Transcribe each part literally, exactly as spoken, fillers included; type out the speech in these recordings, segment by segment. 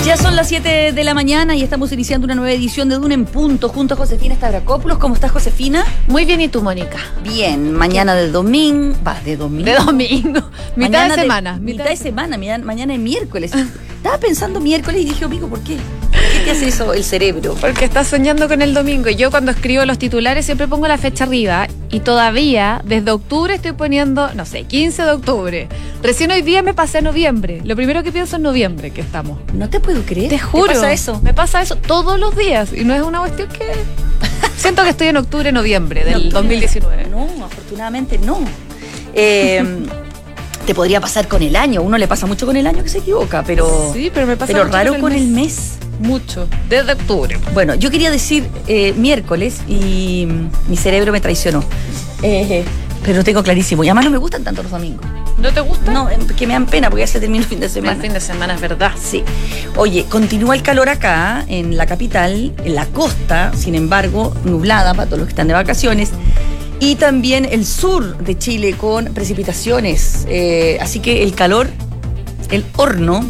Ya son las siete de la mañana y estamos iniciando una nueva edición de Duna en Punto junto a Josefina Stavrakopoulos. ¿Cómo estás, Josefina? Muy bien, ¿y tú, Mónica? Bien, mañana de domingo, va, de domingo. De domingo, mitad Mañana de semana. Mitad de semana, mañana, mañana es miércoles. Estaba pensando miércoles y dije, amigo, ¿por qué? ¿Por qué te hace eso el cerebro? Porque estás soñando con el domingo. Y yo cuando escribo los titulares siempre pongo la fecha arriba. Y todavía, desde octubre estoy poniendo, no sé, quince de octubre. Recién hoy día me pasé a noviembre. Lo primero que pienso es noviembre, que estamos. No te puedo creer. Te juro. ¿Te pasa eso? Me pasa eso todos los días. Y no es una cuestión que... Siento que estoy en octubre, noviembre del No, dos mil diecinueve. No, afortunadamente no. Eh... Te podría pasar con el año. Uno le pasa mucho con el año que se equivoca, pero, sí, pero, me pasa pero mucho raro con con el el mes. mes. Mucho, desde octubre. Bueno, yo quería decir eh, miércoles y mi cerebro me traicionó. Eh, pero lo tengo clarísimo. Y además no me gustan tanto los domingos. ¿No te gusta? No, que me dan pena porque ya se termina el fin de semana. El fin de semana, es verdad. Sí. Oye, continúa el calor acá, en la capital, en la costa, sin embargo, nublada para todos los que están de vacaciones. Y también el sur de Chile con precipitaciones. Eh, así que el calor, el horno,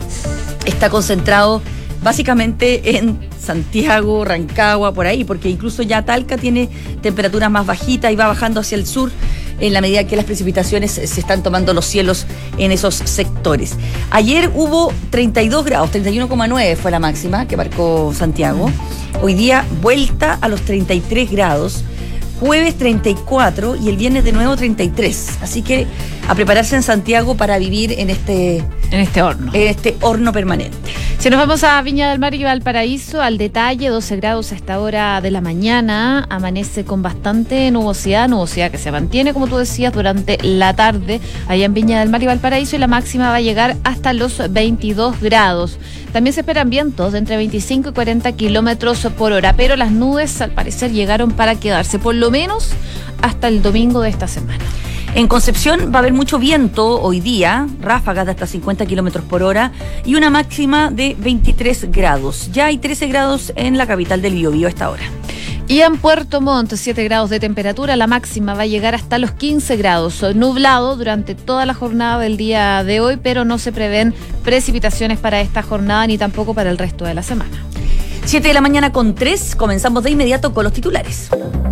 está concentrado básicamente en Santiago, Rancagua, por ahí, porque incluso ya Talca tiene temperaturas más bajitas y va bajando hacia el sur en la medida que las precipitaciones se están tomando los cielos en esos sectores. Ayer hubo treinta y dos grados, treinta y uno coma nueve fue la máxima que marcó Santiago. Hoy día vuelta a los treinta y tres grados. Jueves treinta y cuatro y el viernes de nuevo treinta y tres. Así que a prepararse en Santiago para vivir en este, en este horno. En este horno permanente. Si nos vamos a Viña del Mar y Valparaíso, al detalle, doce grados a esta hora de la mañana. Amanece con bastante nubosidad, nubosidad que se mantiene, como tú decías, durante la tarde allá en Viña del Mar y Valparaíso, y la máxima va a llegar hasta los veintidós grados. También se esperan vientos de entre veinticinco y cuarenta kilómetros por hora, pero las nubes al parecer llegaron para quedarse, por lo menos hasta el domingo de esta semana. En Concepción va a haber mucho viento hoy día, ráfagas de hasta cincuenta kilómetros por hora y una máxima de veintitrés grados. Ya hay trece grados en la capital del Biobío a esta hora. Y en Puerto Montt, siete grados de temperatura, la máxima va a llegar hasta los quince grados. Nublado durante toda la jornada del día de hoy, pero no se prevén precipitaciones para esta jornada ni tampoco para el resto de la semana. siete de la mañana con tres, comenzamos de inmediato con los titulares.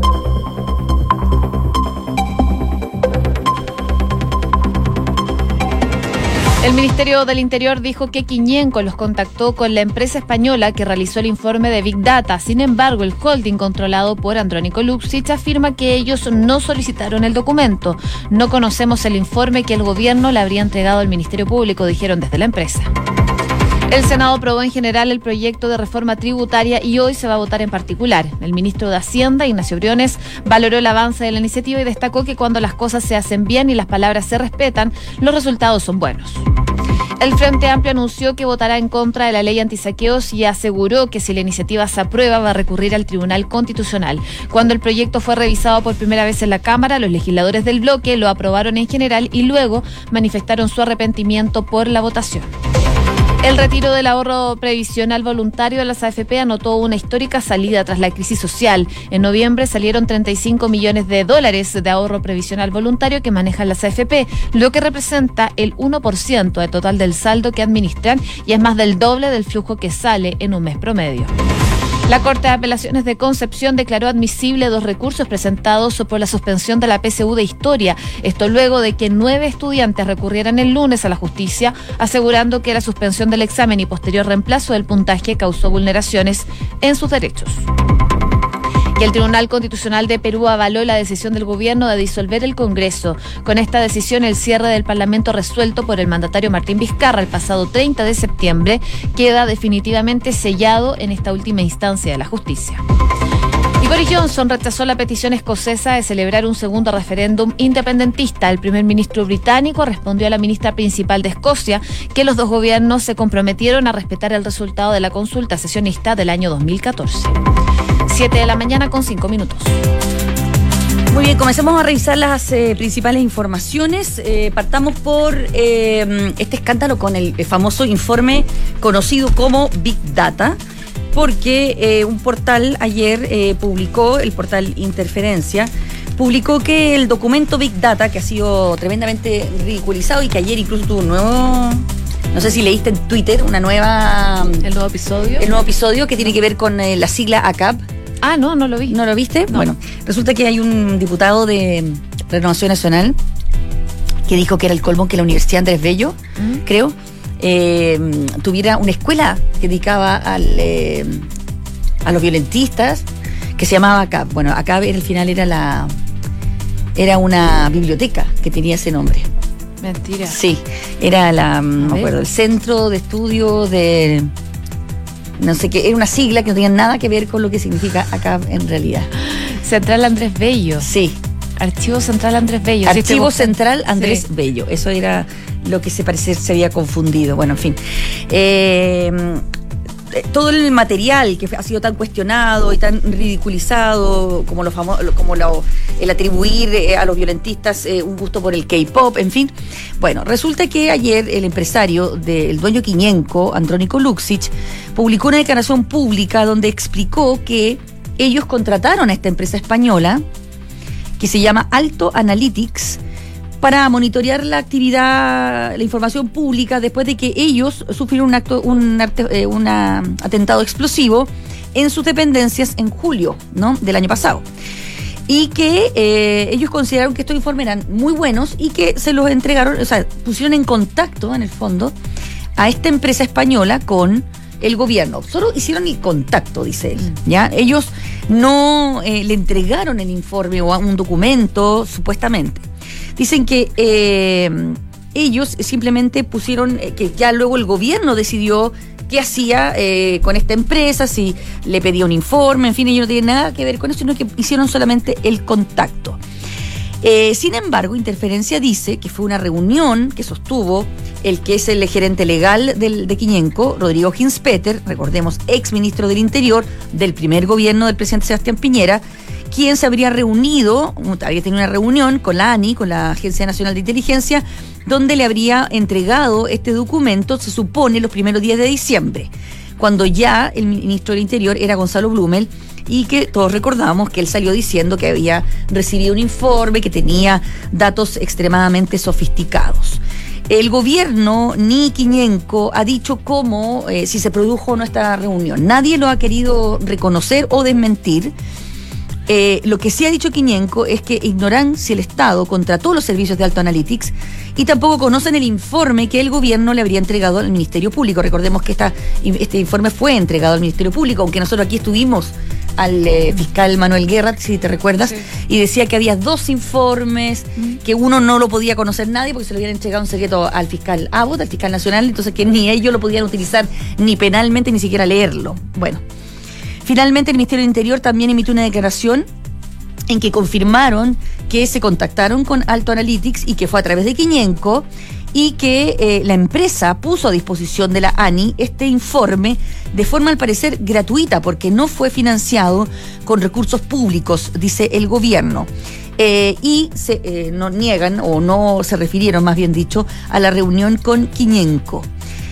El Ministerio del Interior dijo que Quiñenco los contactó con la empresa española que realizó el informe de Big Data. Sin embargo, el holding controlado por Andrónico Luxich afirma que ellos no solicitaron el documento. No conocemos el informe que el gobierno le habría entregado al Ministerio Público, dijeron desde la empresa. El Senado aprobó en general el proyecto de reforma tributaria y hoy se va a votar en particular. El ministro de Hacienda, Ignacio Briones, valoró el avance de la iniciativa y destacó que cuando las cosas se hacen bien y las palabras se respetan, los resultados son buenos. El Frente Amplio anunció que votará en contra de la ley antisaqueos y aseguró que si la iniciativa se aprueba va a recurrir al Tribunal Constitucional. Cuando el proyecto fue revisado por primera vez en la Cámara, los legisladores del bloque lo aprobaron en general y luego manifestaron su arrepentimiento por la votación. El retiro del ahorro previsional voluntario de las A F P anotó una histórica salida tras la crisis social. En noviembre salieron treinta y cinco millones de dólares de ahorro previsional voluntario que manejan las A F P, lo que representa el uno por ciento del total del saldo que administran y es más del doble del flujo que sale en un mes promedio. La Corte de Apelaciones de Concepción declaró admisible dos recursos presentados por la suspensión de la P S U de Historia. Esto luego de que nueve estudiantes recurrieran el lunes a la justicia, asegurando que la suspensión del examen y posterior reemplazo del puntaje causó vulneraciones en sus derechos. Y el Tribunal Constitucional de Perú avaló la decisión del gobierno de disolver el Congreso. Con esta decisión, el cierre del Parlamento resuelto por el mandatario Martín Vizcarra el pasado treinta de septiembre queda definitivamente sellado en esta última instancia de la justicia. Y Boris Johnson rechazó la petición escocesa de celebrar un segundo referéndum independentista. El primer ministro británico respondió a la ministra principal de Escocia que los dos gobiernos se comprometieron a respetar el resultado de la consulta sesionista del año dos mil catorce. siete de la mañana con cinco minutos. Muy bien, comencemos a revisar las eh, principales informaciones. Eh, partamos por eh, este escándalo con el famoso informe conocido como Big Data, porque eh, un portal ayer eh, publicó, el portal Interferencia, publicó que el documento Big Data, que ha sido tremendamente ridiculizado y que ayer incluso tuvo un nuevo no sé si leíste en Twitter una nueva... ¿El nuevo episodio? El nuevo episodio que tiene que ver con eh, la sigla A C A P. Ah, no, no lo vi. ¿No lo viste? No. Bueno, resulta que hay un diputado de Renovación Nacional que dijo que era el colmo que la Universidad Andrés Bello, ¿Mm? creo, eh, tuviera una escuela que dedicaba al, eh, a los violentistas, que se llamaba A C A P. Bueno, A C A P al final era la era una biblioteca que tenía ese nombre. Mentira. Sí, era la, no me acuerdo, el Centro de Estudios de... no sé qué, era una sigla que no tenía nada que ver con lo que significa A C A P en realidad. Central Andrés Bello. Sí. Archivo Central Andrés Bello. Archivo Central Andrés sí. Bello. Eso era lo que se parece se había confundido. Bueno, en fin. Eh, todo el material que ha sido tan cuestionado y tan ridiculizado, como, lo famo- como lo, el atribuir eh, a los violentistas eh, un gusto por el K-pop, en fin. Bueno, resulta que ayer el empresario del dueño Quiñenco, Andrónico Luksic, publicó una declaración pública donde explicó que ellos contrataron a esta empresa española que se llama Alto Analytics para monitorear la actividad, la información pública después de que ellos sufrieron un acto, un, arte, eh, un atentado explosivo en sus dependencias en julio, ¿no?, del año pasado. Y que eh, ellos consideraron que estos informes eran muy buenos y que se los entregaron, o sea, pusieron en contacto, en el fondo, a esta empresa española con el gobierno. Solo hicieron el contacto, dice él, ¿ya? Ellos no eh, le entregaron el informe o un documento, supuestamente. Dicen que eh, ellos simplemente pusieron, eh, que ya luego el gobierno decidió qué hacía eh, con esta empresa, si le pedía un informe, en fin, ellos no tienen nada que ver con eso, sino que hicieron solamente el contacto. Eh, sin embargo, Interferencia dice que fue una reunión que sostuvo el que es el gerente legal del, de Quiñenco, Rodrigo Ginspeter, recordemos, ex ministro del Interior del primer gobierno del presidente Sebastián Piñera, quien se habría reunido, habría tenido una reunión con la ANI, con la Agencia Nacional de Inteligencia, donde le habría entregado este documento, se supone, los primeros días de diciembre, cuando ya el ministro del Interior era Gonzalo Blumel, y que todos recordamos que él salió diciendo que había recibido un informe, que tenía datos extremadamente sofisticados. El gobierno ni Quiñenco ha dicho cómo, eh, si se produjo o no esta reunión. Nadie lo ha querido reconocer o desmentir. Eh, lo que sí ha dicho Quiñenco es que ignoran si el Estado contrató los servicios de Alto Analytics y tampoco conocen el informe que el gobierno le habría entregado al Ministerio Público. Recordemos que esta, este informe fue entregado al Ministerio Público, aunque nosotros aquí estuvimos al eh, fiscal Manuel Guerra, si te recuerdas, sí. Y decía que había dos informes, mm. que uno no lo podía conocer nadie porque se lo habían entregado en secreto al fiscal Abbott, al fiscal nacional, entonces que ni ellos lo podían utilizar ni penalmente, ni siquiera leerlo. Bueno, finalmente el Ministerio del Interior también emitió una declaración en que confirmaron que se contactaron con Alto Analytics y que fue a través de Quiñenco y que eh, la empresa puso a disposición de la ANI este informe de forma al parecer gratuita porque no fue financiado con recursos públicos, dice el gobierno. Eh, y se eh, no niegan o no se refirieron, más bien dicho, a la reunión con Quiñenco.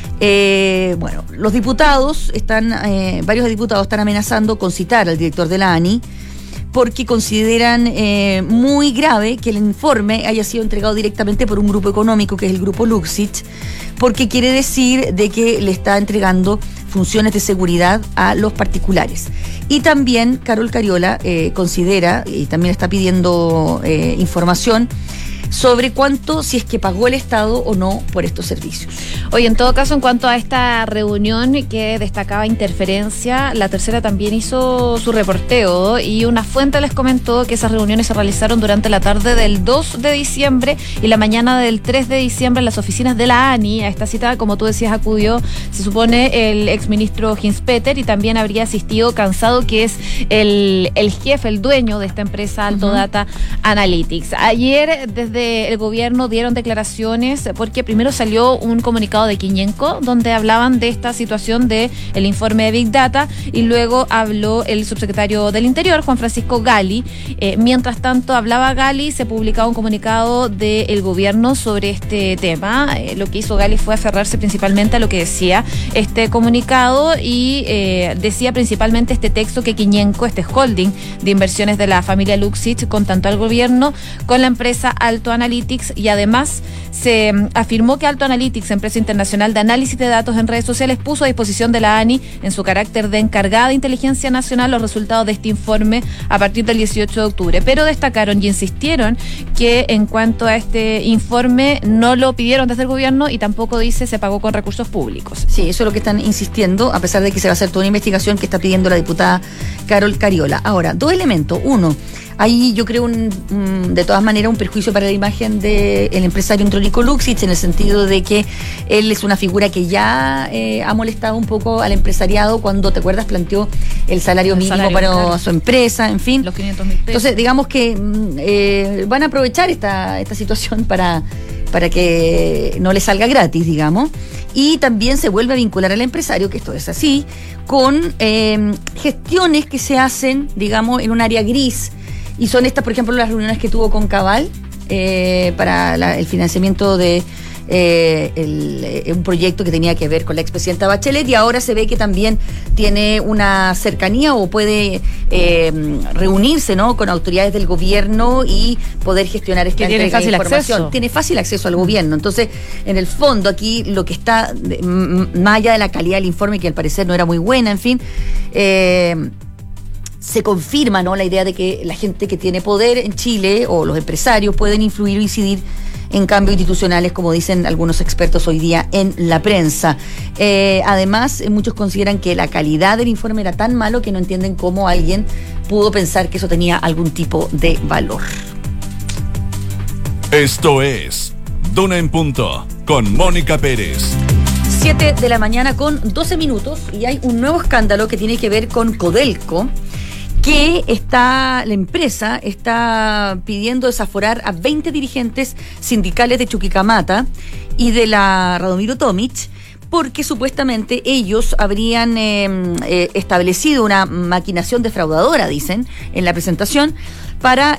Eh, bueno, los diputados están, eh, varios diputados están amenazando con citar al director de la ANI porque consideran eh, muy grave que el informe haya sido entregado directamente por un grupo económico que es el Grupo Luksic, porque quiere decir de que le está entregando funciones de seguridad a los particulares. Y también Carol Cariola eh, considera, y también está pidiendo eh, información sobre cuánto, si es que pagó el Estado o no por estos servicios. Oye, en todo caso, en cuanto a esta reunión que destacaba Interferencia, La Tercera también hizo su reporteo y una fuente les comentó que esas reuniones se realizaron durante la tarde del dos de diciembre y la mañana del tres de diciembre en las oficinas de la ANI. A esta cita, como tú decías, acudió, se supone, el exministro Ginspeter y también habría asistido Cansado, que es el, el jefe, el dueño de esta empresa Alto uh-huh. Data Analytics. Ayer, desde el gobierno dieron declaraciones porque primero salió un comunicado de Quiñenco donde hablaban de esta situación de el informe de Big Data y luego habló el subsecretario del Interior, Juan Francisco Gali. Eh, mientras tanto hablaba Gali, se publicaba un comunicado del gobierno sobre este tema. Eh, lo que hizo Gali fue aferrarse principalmente a lo que decía este comunicado y eh, decía principalmente este texto que Quiñenco, este holding de inversiones de la familia Luksic, contactó al gobierno con la empresa Alto Alto Analytics, y además se um, afirmó que Alto Analytics, empresa internacional de análisis de datos en redes sociales, puso a disposición de la A N I en su carácter de encargada de inteligencia nacional los resultados de este informe a partir del dieciocho de octubre, pero destacaron y insistieron que en cuanto a este informe no lo pidieron desde el gobierno y tampoco, dice, se pagó con recursos públicos. Sí, eso es lo que están insistiendo, a pesar de que se va a hacer toda una investigación que está pidiendo la diputada Carol Cariola. Ahora, dos elementos. Uno, hay, yo creo, un, un, de todas maneras, un perjuicio para la imagen del empresario Andrónico Luksic, en el sentido de que él es una figura que ya eh, ha molestado un poco al empresariado cuando, ¿te acuerdas?, planteó el salario el mínimo salario, para claro. su empresa, en fin. Los quinientos mil pesos. Entonces, digamos que eh, van a aprovechar esta, esta situación para, para que no le salga gratis, digamos. Y también se vuelve a vincular al empresario, que esto es así, con eh, gestiones que se hacen, digamos, en un área gris. Y son estas, por ejemplo, las reuniones que tuvo con Cabal eh, para la, el financiamiento de eh, el, eh, un proyecto que tenía que ver con la expresidenta Bachelet, y ahora se ve que también tiene una cercanía o puede eh, reunirse, ¿no?, con autoridades del gobierno y poder gestionar esta entrega de información. Acceso. Tiene fácil acceso al gobierno. Entonces, en el fondo, aquí lo que está, más allá de la calidad del informe, que al parecer no era muy buena, en fin, eh, se confirma, ¿no?, la idea de que la gente que tiene poder en Chile o los empresarios pueden influir o incidir en cambios institucionales, como dicen algunos expertos hoy día en la prensa. Eh, además, muchos consideran que la calidad del informe era tan malo que no entienden cómo alguien pudo pensar que eso tenía algún tipo de valor. Esto es Duna en Punto, con Mónica Pérez. siete de la mañana con doce minutos, y hay un nuevo escándalo que tiene que ver con Codelco, que está, la empresa está pidiendo desaforar a veinte dirigentes sindicales de Chuquicamata y de la Radomiro Tomic, porque supuestamente ellos habrían eh, eh, establecido una maquinación defraudadora, dicen, en la presentación, para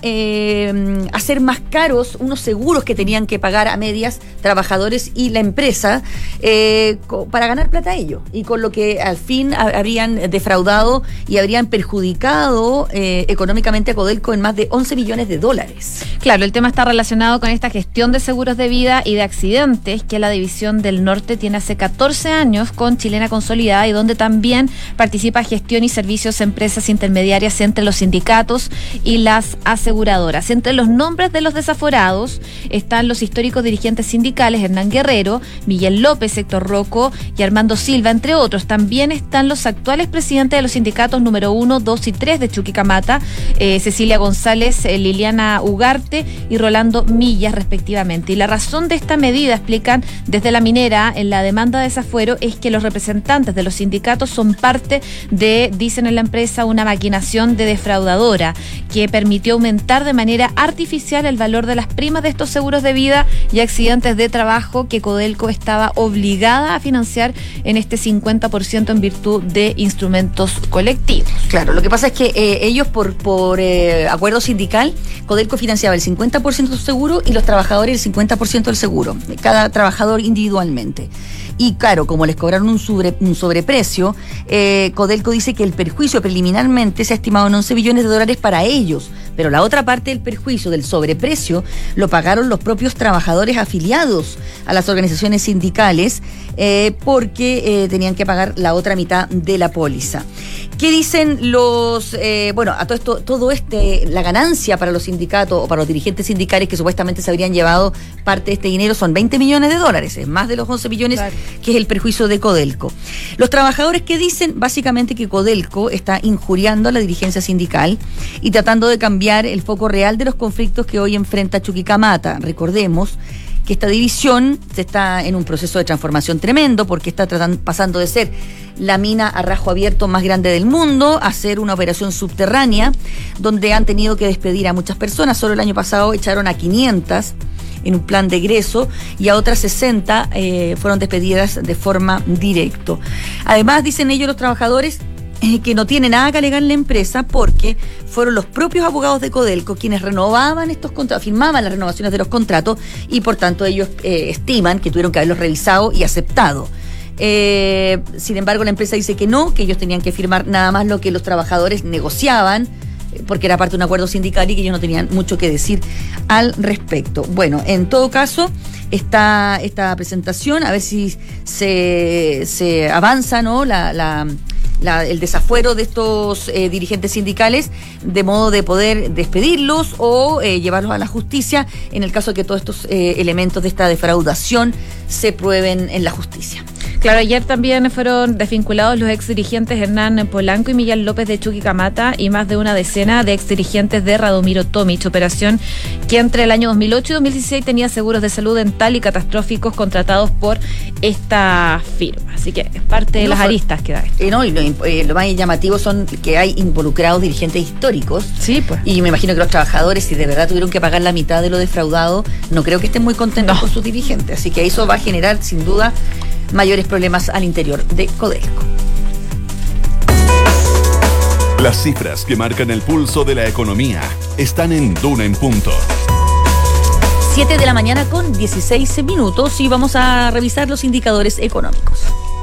eh, hacer más caros unos seguros que tenían que pagar a medias trabajadores y la empresa eh, para ganar plata a ellos, y con lo que al fin habrían defraudado y habrían perjudicado eh, económicamente a Codelco en más de once millones de dólares. Claro, el tema está relacionado con esta gestión de seguros de vida y de accidentes que la División del Norte tiene hace catorce años con Chilena Consolidada, y donde también participa gestión y servicios empresas intermediarias entre los sindicatos y las aseguradoras. Entre los nombres de los desaforados están los históricos dirigentes sindicales Hernán Guerrero, Miguel López, Héctor Rocco y Armando Silva, entre otros. También están los actuales presidentes de los sindicatos número uno, dos y tres de Chuquicamata, eh, Cecilia González, eh, Liliana Ugarte y Rolando Millas, respectivamente. Y la razón de esta medida, explican desde la minera en la demanda de desafuero, es que los representantes de los sindicatos son parte de, dicen en la empresa, una maquinación de defraudadora que permitió aumentar de manera artificial el valor de las primas de estos seguros de vida y accidentes de trabajo que Codelco estaba obligada a financiar en este cincuenta por ciento en virtud de instrumentos colectivos. Claro, lo que pasa es que eh, ellos por, por eh, acuerdo sindical, Codelco financiaba el cincuenta por ciento del seguro y los trabajadores el cincuenta por ciento del seguro, cada trabajador individualmente. Y claro, como les cobraron un, sobre, un sobreprecio, eh, Codelco dice que el perjuicio preliminarmente se ha estimado en once millones de dólares para ellos, pero la otra parte del perjuicio del sobreprecio lo pagaron los propios trabajadores afiliados a las organizaciones sindicales eh, porque eh, tenían que pagar la otra mitad de la póliza. ¿Qué dicen los, eh, bueno, a todo esto, todo este, la ganancia para los sindicatos o para los dirigentes sindicales que supuestamente se habrían llevado parte de este dinero son veinte millones de dólares, es más de los once millones, claro, que es el perjuicio de Codelco. Los trabajadores que dicen básicamente que Codelco está injuriando a la dirigencia sindical y tratando de cambiar el foco real de los conflictos que hoy enfrenta Chuquicamata. Recordemos que esta división está en un proceso de transformación tremendo, porque está tratando, pasando de ser la mina a rajo abierto más grande del mundo a ser una operación subterránea, donde han tenido que despedir a muchas personas. Solo el año pasado echaron a quinientas en un plan de egreso y a otras sesenta eh, fueron despedidas de forma directa. Además, dicen ellos, los trabajadores, que no tiene nada que alegar la empresa porque fueron los propios abogados de Codelco quienes renovaban estos contratos, firmaban las renovaciones de los contratos, y por tanto ellos eh, estiman que tuvieron que haberlos revisado y aceptado. Eh, sin embargo, la empresa dice que no, que ellos tenían que firmar nada más lo que los trabajadores negociaban porque era parte de un acuerdo sindical y que ellos no tenían mucho que decir al respecto. Bueno, en todo caso, está esta presentación, a ver si se, se avanza, ¿no? La, la, la, el desafuero de estos eh, dirigentes sindicales, de modo de poder despedirlos o eh, llevarlos a la justicia en el caso de que todos estos eh, elementos de esta defraudación se prueben en la justicia. Claro, ayer también fueron desvinculados los ex dirigentes Hernán Polanco y Miguel López de Chuquicamata y más de una decena de ex dirigentes de Radomiro Tomic, operación que entre el año dos mil ocho y dos mil dieciséis tenía seguros de salud dental y catastróficos contratados por esta firma. Así que es parte de no, las aristas que da esto. Eh, no, y lo, eh, lo más llamativo son que hay involucrados dirigentes históricos. Sí, pues. Y me imagino que los trabajadores, si de verdad tuvieron que pagar la mitad de lo defraudado, no creo que estén muy contentos no. con sus dirigentes. Así que eso va a generar, sin duda, mayores problemas al interior de Codelco. Las cifras que marcan el pulso de la economía están en Duna en Punto. siete de la mañana con dieciséis minutos y vamos a revisar los indicadores económicos.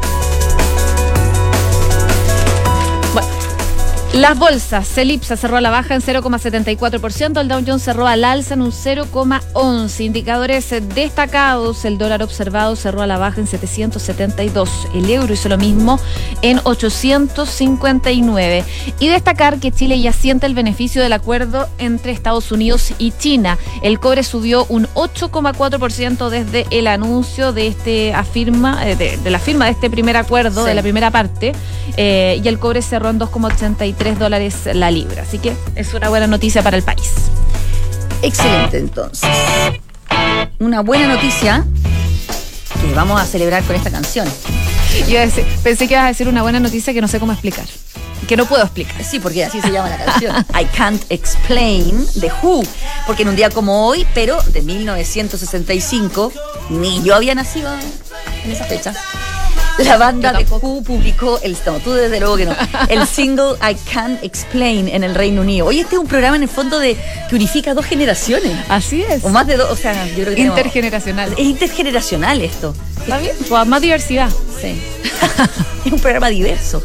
Las bolsas, el IPSA cerró a la baja en cero coma setenta y cuatro por ciento, el Dow Jones cerró al alza en un cero coma once. Indicadores destacados, el dólar observado cerró a la baja en setecientos setenta y dos, el euro hizo lo mismo en ochocientos cincuenta y nueve. Y destacar que Chile ya siente el beneficio del acuerdo entre Estados Unidos y China. El cobre subió un ocho coma cuatro por ciento desde el anuncio de este afirma, de, de la firma de este primer acuerdo, sí. de la primera parte, eh, y el cobre cerró en dos coma ochenta y tres dólares la libra, así que es una buena noticia para el país. Excelente, entonces. Una buena noticia que vamos a celebrar con esta canción. Yo decir, pensé que ibas a decir una buena noticia que no sé cómo explicar, que no puedo explicar. Sí, porque así se llama la canción. I Can't Explain, de Who, porque en un día como hoy, pero de mil novecientos sesenta y cinco, ni yo había nacido en esa fecha, la banda de Who publicó el, no, tú desde luego que no, el single I Can't Explain en el Reino Unido. Hoy este es un programa en el fondo de que unifica dos generaciones. Así es. O más de dos, o sea, yo creo que intergeneracional. Tenemos, es intergeneracional esto. ¿Está bien? Pues más diversidad. Sí. Es un programa diverso.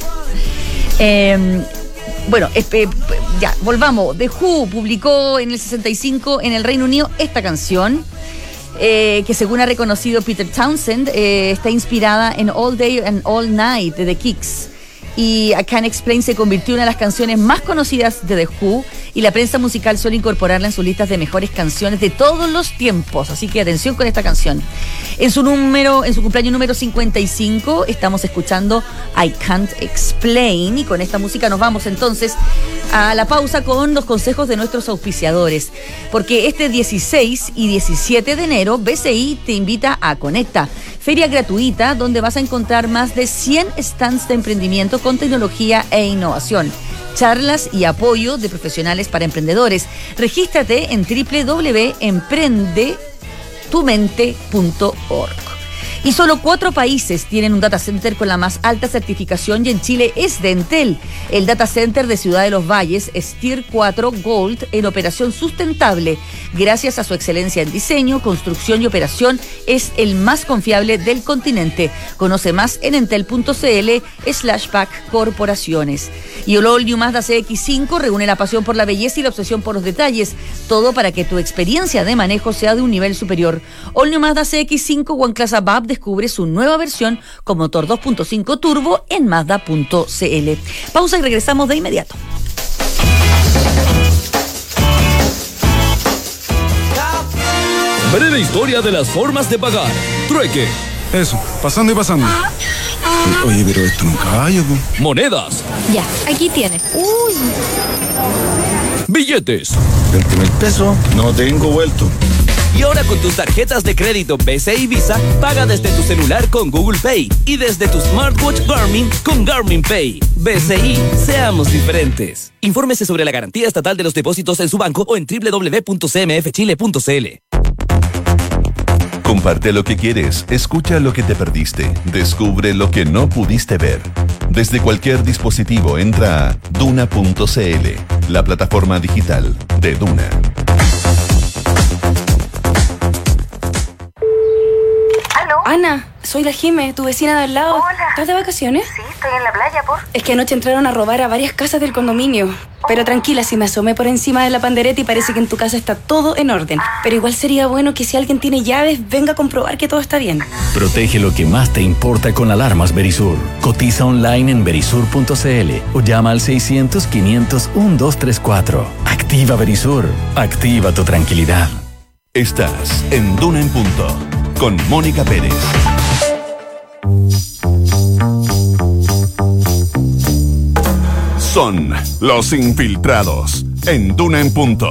Eh, bueno, eh, ya, volvamos. The Who publicó en el sesenta y cinco en el Reino Unido esta canción. Eh, que según ha reconocido Peter Townsend, eh, está inspirada en All Day and All Night de The Kicks. Y I Can't Explain se convirtió en una de las canciones más conocidas de The Who, y la prensa musical suele incorporarla en sus listas de mejores canciones de todos los tiempos, así que atención con esta canción. En su número, en su cumpleaños número cincuenta y cinco estamos escuchando I Can't Explain, y con esta música nos vamos entonces a la pausa con los consejos de nuestros auspiciadores, porque este dieciséis y diecisiete de enero B C I te invita a Conecta, feria gratuita donde vas a encontrar más de cien stands de emprendimiento con tecnología e innovación, charlas y apoyo de profesionales para emprendedores. Regístrate en doble u doble u doble u punto emprende tu mente punto org. Y solo cuatro países tienen un data center con la más alta certificación, y en Chile es de Entel. El data center de Ciudad de los Valles es Tier cuatro Gold en operación sustentable. Gracias a su excelencia en diseño, construcción y operación, es el más confiable del continente. Conoce más en entel punto cl slash pack corporaciones. Y el All New Mazda C X cinco reúne la pasión por la belleza y la obsesión por los detalles. Todo para que tu experiencia de manejo sea de un nivel superior. All New Mazda C X cinco One Class Above descubre su nueva versión con motor dos punto cinco turbo en mazda punto cl. Pausa y regresamos de inmediato. Breve historia de las formas de pagar. Trueque. Eso, pasando y pasando. Oye, pero esto no caballo, po. Monedas. Ya, aquí tienes. Uy. Billetes. veinte mil pesos, no tengo vuelto. Y ahora con tus tarjetas de crédito B C I Visa, paga desde tu celular con Google Pay y desde tu smartwatch Garmin con Garmin Pay. B C I, seamos diferentes. Infórmese sobre la garantía estatal de los depósitos en su banco o en doble u doble u doble u punto c m f chile punto c l. Comparte lo que quieres, escucha lo que te perdiste, descubre lo que no pudiste ver. Desde cualquier dispositivo entra a duna punto cl, la plataforma digital de Duna. Ana, soy la Jime, tu vecina de al lado. Hola. ¿Estás de vacaciones? Sí, estoy en la playa, por... Es que anoche entraron a robar a varias casas del condominio. Pero tranquila, si me asomé por encima de la pandereta y parece que en tu casa está todo en orden. Pero igual sería bueno que si alguien tiene llaves, venga a comprobar que todo está bien. Protege lo que más te importa con alarmas Verisur. Cotiza online en verisur punto cl o llama al seiscientos, quinientos, doce treinta y cuatro. Activa Verisur. Activa tu tranquilidad. Estás en Duna en Punto con Mónica Pérez. Son los infiltrados en Duna en Punto.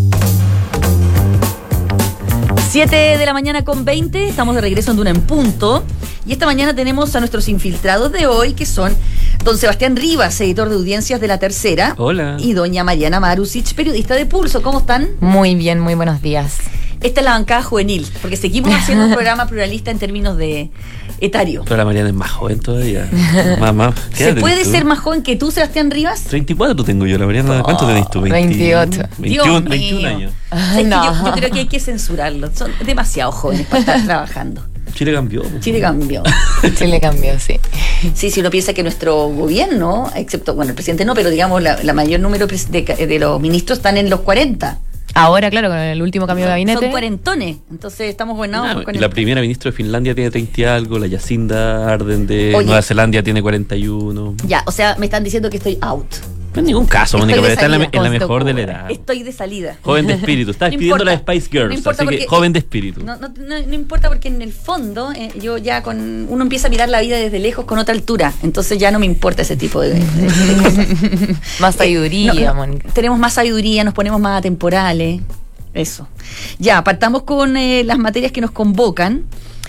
siete de la mañana con veinte, estamos de regreso en Duna en Punto. Y esta mañana tenemos a nuestros infiltrados de hoy, que son don Sebastián Rivas, editor de audiencias de La Tercera. Hola. Y doña Mariana Marusic, periodista de Pulso. ¿Cómo están? Muy bien, muy buenos días. Esta es la bancada juvenil, porque seguimos haciendo un programa pluralista en términos de etario. Pero la Mariana es más joven todavía. más, más. ¿Se puede tú? ser más joven que tú, Sebastián Rivas? treinta y cuatro tengo yo, la Mariana. ¿Cuánto oh, tenés tú? veintiocho. veintiuno, veintiún años. No. Yo, yo creo que hay que censurarlo. Son demasiado jóvenes para estar trabajando. Chile cambió. Chile cambió. Chile cambió, sí. Sí, si uno piensa que nuestro gobierno, excepto, bueno, el presidente no, pero digamos, la, la mayor número de, de los ministros están en los cuarenta. Ahora, claro, con el último cambio de gabinete. Son cuarentones, entonces estamos gobernados no, con La el... primera ministra de Finlandia tiene treinta y algo, la Jacinda Ardern de Oye, Nueva Zelanda tiene cuarenta y uno. Ya, o sea, me están diciendo que estoy out. En ningún caso, Mónica, pero está en la, en la mejor de la edad. Estoy de salida. Joven de espíritu. Estás no pidiendo la Spice Girls, no así que joven de espíritu. No, no, no, no importa porque en el fondo eh, yo ya con uno empieza a mirar la vida desde lejos con otra altura. Entonces ya no me importa ese tipo de, de, de cosas. Más sabiduría, eh, no, Mónica. Tenemos más sabiduría, nos ponemos más atemporales. Eso. Ya, partamos con eh, las materias que nos convocan.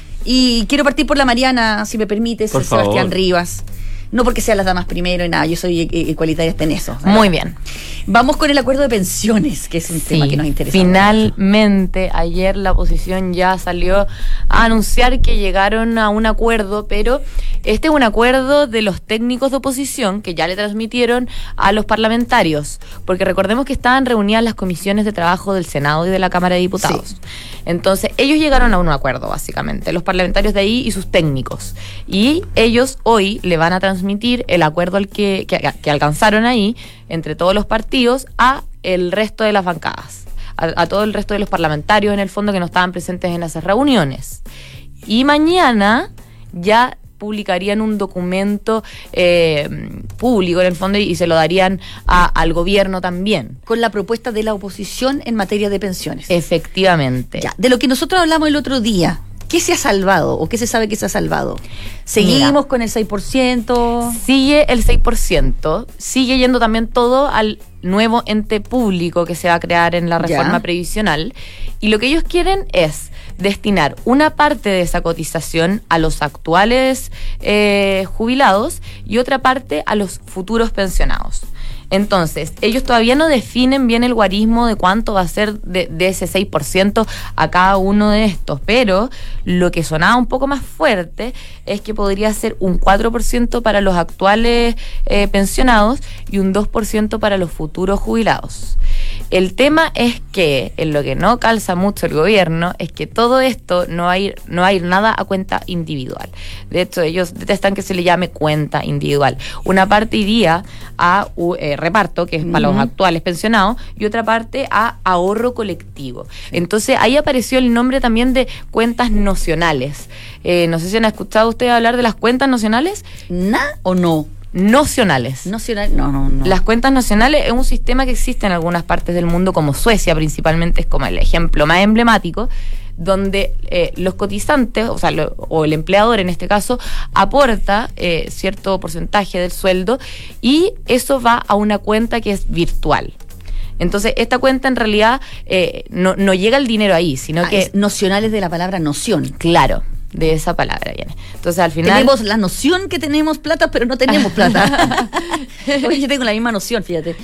Y quiero partir por la Mariana, si me permites, por Sebastián favor. Rivas. No porque sean las damas primero y nada, yo soy igualitaria en eso. ¿verdad? Muy bien. Vamos con el acuerdo de pensiones, que es un sí, tema que nos interesa. Finalmente, mucho. Ayer la oposición ya salió a anunciar que llegaron a un acuerdo, pero este es un acuerdo de los técnicos de oposición que ya le transmitieron a los parlamentarios, porque recordemos que estaban reunidas las comisiones de trabajo del Senado y de la Cámara de Diputados. Sí. Entonces, ellos llegaron a un acuerdo, básicamente, los parlamentarios de ahí y sus técnicos. Y ellos hoy le van a transmitir el acuerdo al que, que, que alcanzaron ahí entre todos los partidos a el resto de las bancadas, a, a todo el resto de los parlamentarios en el fondo que no estaban presentes en esas reuniones. Y mañana ya publicarían un documento eh, público en el fondo y, y se lo darían a, al gobierno también. Con la propuesta de la oposición en materia de pensiones. Efectivamente. Ya, de lo que nosotros hablamos el otro día. ¿Qué se ha salvado o qué se sabe que se ha salvado? ¿Seguimos Mira, con el seis por ciento? Sigue el seis por ciento, sigue yendo también todo al nuevo ente público que se va a crear en la reforma ya. previsional, y lo que ellos quieren es destinar una parte de esa cotización a los actuales eh, jubilados y otra parte a los futuros pensionados. Entonces, ellos todavía no definen bien el guarismo de cuánto va a ser de, de ese seis por ciento a cada uno de estos, pero lo que sonaba un poco más fuerte es que podría ser un cuatro por ciento para los actuales eh, pensionados y un dos por ciento para los futuros jubilados. El tema es que, en lo que no calza mucho el gobierno, es que todo esto no va a ir, no va a ir nada a cuenta individual. De hecho, ellos detestan que se le llame cuenta individual. Una parte iría a eh, reparto, que es para uh-huh. los actuales pensionados, y otra parte a ahorro colectivo. Entonces, ahí apareció el nombre también de cuentas nocionales. Eh, no sé si han escuchado ustedes hablar de las cuentas nocionales. ¿Na o no? Nocionales. Nacional, no, no, no. Las cuentas nacionales es un sistema que existe en algunas partes del mundo, como Suecia principalmente, es como el ejemplo más emblemático, donde eh, los cotizantes, o sea, lo, o el empleador en este caso, aporta eh, cierto porcentaje del sueldo y eso va a una cuenta que es virtual. Entonces, esta cuenta en realidad eh, no, no llega el dinero ahí, sino ah, que... Es nocionales de la palabra noción. Claro. De esa palabra viene. Entonces, al final... Tenemos la noción que tenemos plata, pero no tenemos plata. Oye, yo tengo la misma noción, fíjate.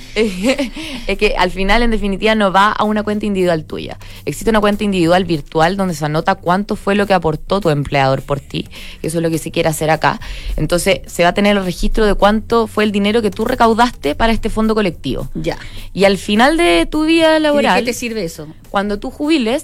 Es que al final, en definitiva, no va a una cuenta individual tuya. Existe una cuenta individual virtual donde se anota cuánto fue lo que aportó tu empleador por ti. Eso es lo que se quiere hacer acá. Entonces, se va a tener el registro de cuánto fue el dinero que tú recaudaste para este fondo colectivo. Ya. Y al final de tu vida laboral... ¿Y de qué te sirve eso? Cuando tú jubiles...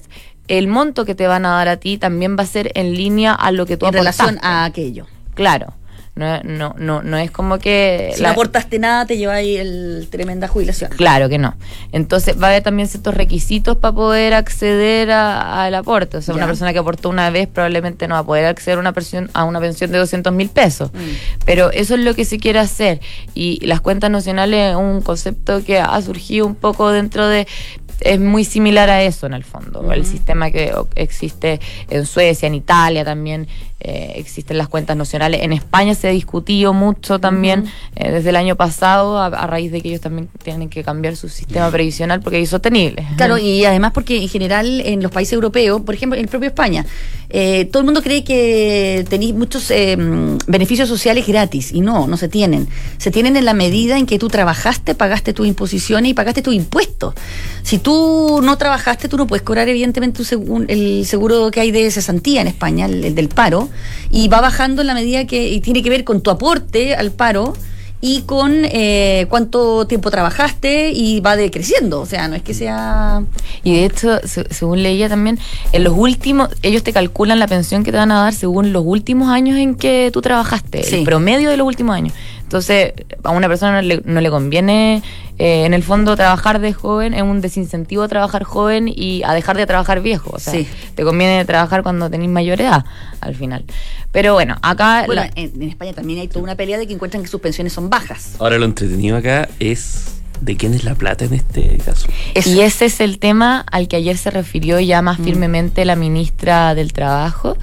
el monto que te van a dar a ti también va a ser en línea a lo que tú en aportaste. relación a aquello. Claro. No, no, no, no es como que... Si la... no aportaste nada, te lleva ahí el tremenda jubilación. Claro que no. Entonces va a haber también ciertos requisitos para poder acceder a- al aporte. O sea, Ya. una persona que aportó una vez probablemente no va a poder acceder a una pensión, a una pensión de doscientos mil pesos. Mm. Pero eso es lo que se quiere hacer. Y las cuentas nacionales es un concepto que ha surgido un poco dentro de... Es muy similar a eso en el fondo. Uh-huh. El sistema que existe en Suecia, en Italia también eh, existen las cuentas nacionales. En España se ha discutido mucho también uh-huh. eh, desde el año pasado a, a raíz de que ellos también tienen que cambiar su sistema previsional porque es insostenible. Claro, y además porque en general en los países europeos, por ejemplo, en el propio España, eh, todo el mundo cree que tenéis muchos eh, beneficios sociales gratis y no, no se tienen. Se tienen en la medida en que tú trabajaste, pagaste tus imposiciones y pagaste tus impuestos. Si tú no trabajaste, tú no puedes cobrar evidentemente tu segu- el seguro que hay de cesantía en España, el, el del paro, y va bajando en la medida que y tiene que ver con tu aporte al paro y con eh, cuánto tiempo trabajaste y va decreciendo, o sea, no es que sea... Y de hecho, se, según leía también, en los últimos, ellos te calculan la pensión que te van a dar según los últimos años en que tú trabajaste, Sí. el promedio de los últimos años. Entonces, a una persona no le, no le conviene, eh, en el fondo, trabajar de joven, es un desincentivo a trabajar joven y a dejar de trabajar viejo. O sea, Sí. te conviene trabajar cuando tenés mayor edad, al final. Pero bueno, acá... Bueno, la- en, en España también hay toda una pelea de que encuentran que sus pensiones son bajas. Ahora lo entretenido acá es de quién es la plata en este caso. Eso. Y ese es el tema al que ayer se refirió ya más firmemente la ministra del Trabajo.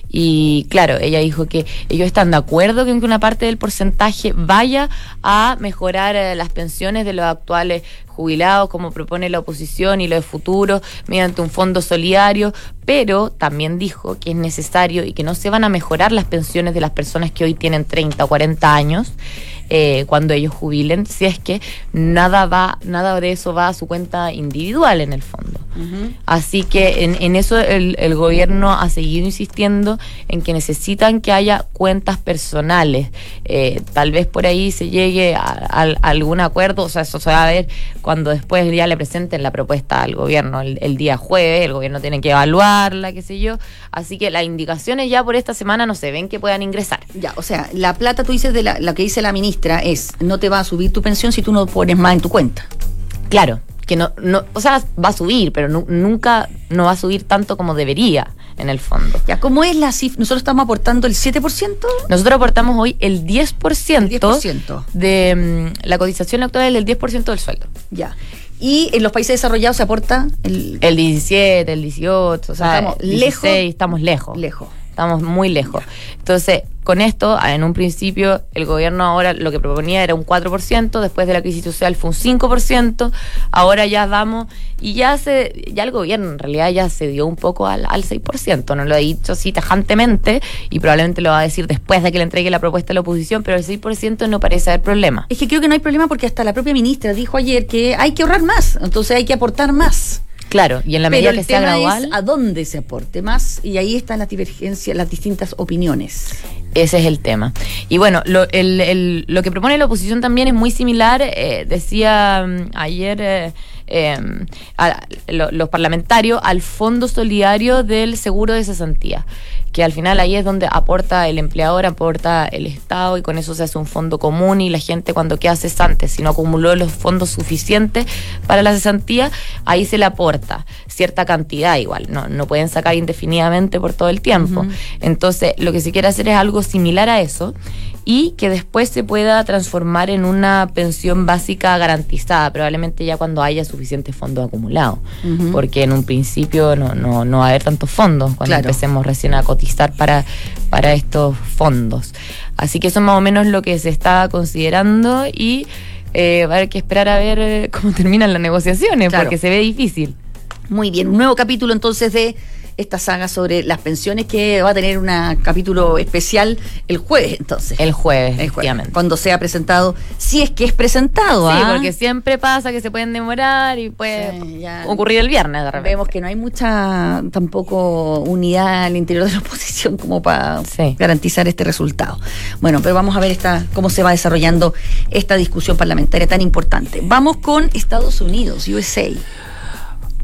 Y claro, ella dijo que ellos están de acuerdo con que una parte del porcentaje vaya a mejorar eh, las pensiones de los actuales jubilados, como propone la oposición, y lo de futuro, mediante un fondo solidario, pero también dijo que es necesario y que no se van a mejorar las pensiones de las personas que hoy tienen treinta o cuarenta años, eh, cuando ellos jubilen, si es que nada va, nada de eso va a su cuenta individual en el fondo. Uh-huh. Así que en, en eso el, el gobierno ha seguido insistiendo en que necesitan que haya cuentas personales. Eh, tal vez por ahí se llegue a, a, a algún acuerdo, o sea, eso se va a ver cuando después ya le presenten la propuesta al gobierno el, el día jueves, el gobierno tiene que evaluarla, qué sé yo. Así que las indicaciones ya por esta semana no se ven que puedan ingresar. Ya, o sea, la plata, tú dices, de la, lo que dice la ministra es, no te va a subir tu pensión si tú no pones más en tu cuenta. Claro, que no, no, o sea, va a subir, pero nu- nunca no va a subir tanto como debería, en el fondo. Ya, ¿cómo es la cifra? Nosotros estamos aportando el siete por ciento. Nosotros aportamos hoy el diez por ciento, El diez por ciento. de mm, la cotización actual es del diez por ciento del sueldo. Ya. Y en los países desarrollados se aporta el, El diecisiete, el dieciocho, o sea, Estamos dieciséis, lejos. estamos lejos. lejos. Estamos muy lejos. Entonces, con esto, en un principio, el gobierno ahora lo que proponía era un cuatro por ciento, después de la crisis social fue un cinco por ciento, ahora ya vamos, y ya se ya el gobierno en realidad ya se dio un poco al, al seis por ciento, no lo ha dicho así tajantemente, y probablemente lo va a decir después de que le entregue la propuesta a la oposición, pero el seis por ciento no parece haber problema. Es que creo que no hay problema porque hasta la propia ministra dijo ayer que hay que ahorrar más, entonces hay que aportar más. Claro, y en la Pero medida el que sea tema gradual, es a dónde se aporte más y ahí están las divergencias, las distintas opiniones. ese es el tema. Y bueno, lo, el, el, lo que propone la oposición también es muy similar, eh, decía um, ayer eh, eh, a, lo, los parlamentarios, al fondo solidario del seguro de cesantía, que al final ahí es donde aporta el empleador, aporta el Estado, y con eso se hace un fondo común, y la gente cuando queda cesante, si no acumuló los fondos suficientes para la cesantía, ahí se le aporta cierta cantidad igual, no, no pueden sacar indefinidamente por todo el tiempo. Uh-huh. Entonces, lo que se quiere hacer es algo similar a eso, y que después se pueda transformar en una pensión básica garantizada, probablemente ya cuando haya suficientes fondos acumulados, uh-huh. porque en un principio no, no, no va a haber tantos fondos cuando claro. empecemos recién a cotizar para, para estos fondos. Así que eso es más o menos lo que se está considerando, y eh, va a haber que esperar a ver eh, cómo terminan las negociaciones, claro. porque se ve difícil. Muy bien, un nuevo capítulo entonces de esta saga sobre las pensiones, que va a tener un capítulo especial el jueves, entonces. El jueves, el jueves, cuando sea presentado, si es que es presentado. Sí, ¿ah? porque siempre pasa que se pueden demorar y puede sí, ocurrir el viernes de repente. Vemos que no hay mucha tampoco unidad al interior de la oposición como para sí. garantizar este resultado. Bueno, pero vamos a ver esta cómo se va desarrollando esta discusión parlamentaria tan importante. Vamos con Estados Unidos, U S A.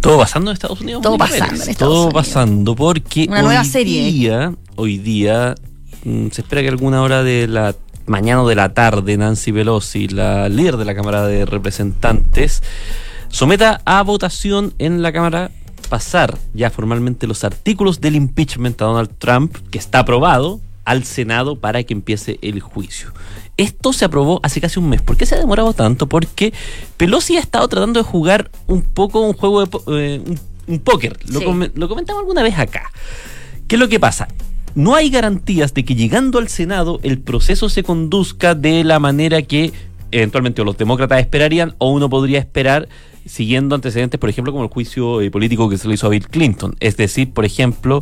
Todo pasando en Estados Unidos. Todo Mónica pasando Pérez. en Estados Todo Unidos. pasando porque Una hoy nueva serie. día, hoy día mm, se espera que alguna hora de la mañana o de la tarde Nancy Pelosi, la líder de la Cámara de Representantes, someta a votación en la Cámara pasar ya formalmente los artículos del impeachment a Donald Trump, que está aprobado, al Senado para que empiece el juicio. Esto se aprobó hace casi un mes. ¿Por qué se ha demorado tanto? Porque Pelosi ha estado tratando de jugar un poco un juego de po- eh, un, un póker. Lo, Sí. com- lo comentamos alguna vez acá. ¿Qué es lo que pasa? No hay garantías de que llegando al Senado el proceso se conduzca de la manera que eventualmente o los demócratas esperarían o uno podría esperar siguiendo antecedentes, por ejemplo, como el juicio eh, político que se le hizo a Bill Clinton. Es decir, por ejemplo,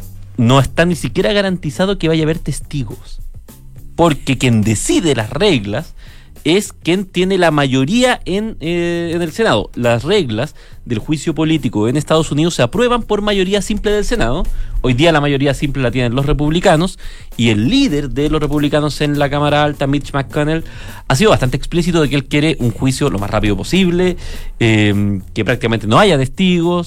no está ni siquiera garantizado que vaya a haber testigos, porque quien decide las reglas es quien tiene la mayoría en, eh, en el Senado. Las reglas del juicio político en Estados Unidos se aprueban por mayoría simple del Senado. Hoy día la mayoría simple la tienen los republicanos, y el líder de los republicanos en la Cámara Alta, Mitch McConnell, ha sido bastante explícito de que él quiere un juicio lo más rápido posible, eh, que prácticamente no haya testigos,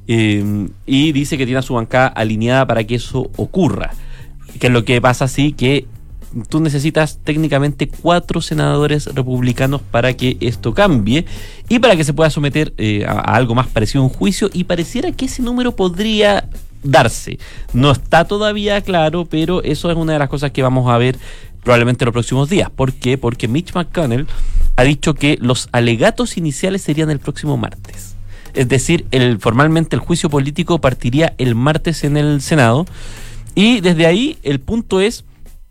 eh, y dice que tiene a su bancada alineada para que eso ocurra. Que es lo que pasa así que tú necesitas técnicamente cuatro senadores republicanos para que esto cambie y para que se pueda someter eh, a, a algo más parecido a un juicio, y pareciera que ese número podría darse. No está todavía claro, pero eso es una de las cosas que vamos a ver probablemente en los próximos días. ¿Por qué? Porque Mitch McConnell ha dicho que los alegatos iniciales serían el próximo martes. Es decir, el, formalmente el juicio político partiría el martes en el Senado, y desde ahí el punto es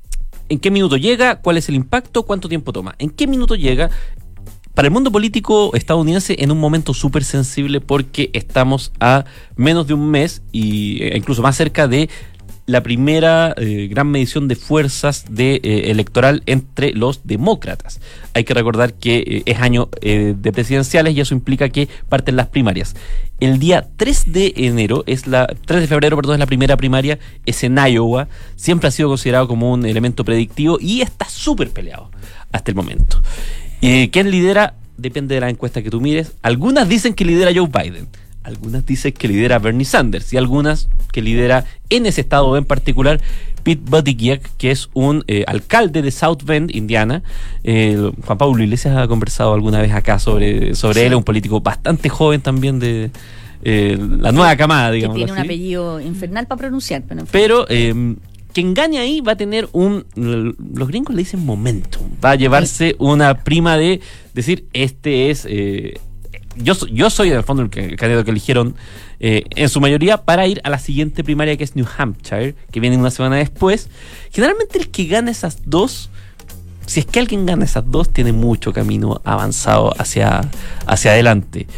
en qué minuto llega, cuál es el impacto, cuánto tiempo toma. En qué minuto llega para el mundo político estadounidense en un momento súper sensible, porque estamos a menos de un mes y eh, incluso más cerca de la primera eh, gran medición de fuerzas de, eh, electoral entre los demócratas. Hay que recordar que eh, es año eh, de presidenciales, y eso implica que parten las primarias. El día tres de enero, es la tres de febrero, perdón, es la primera primaria, es en Iowa. Siempre ha sido considerado como un elemento predictivo y está súper peleado hasta el momento. Eh, ¿Quién lidera? Depende de la encuesta que tú mires. Algunas dicen que lidera Joe Biden, algunas dicen que lidera Bernie Sanders, y algunas que lidera en ese estado en particular Pete Buttigieg, que es un eh, alcalde de South Bend, Indiana. Eh, Juan Pablo Iglesias ha conversado alguna vez acá sobre, sobre Sí. él, es un político bastante joven también, de eh, la nueva camada, Que digamos. tiene un así. apellido infernal para pronunciar. Pero, en fin. Pero eh, quien gane ahí va a tener un, los gringos le dicen momentum, va a llevarse una prima de decir, este es, eh, yo, so- yo soy en el fondo el, que- el candidato que eligieron eh, en su mayoría para ir a la siguiente primaria, que es New Hampshire, que viene una semana después. Generalmente el que gana esas dos, si es que alguien gana esas dos, tiene mucho camino avanzado hacia, hacia adelante.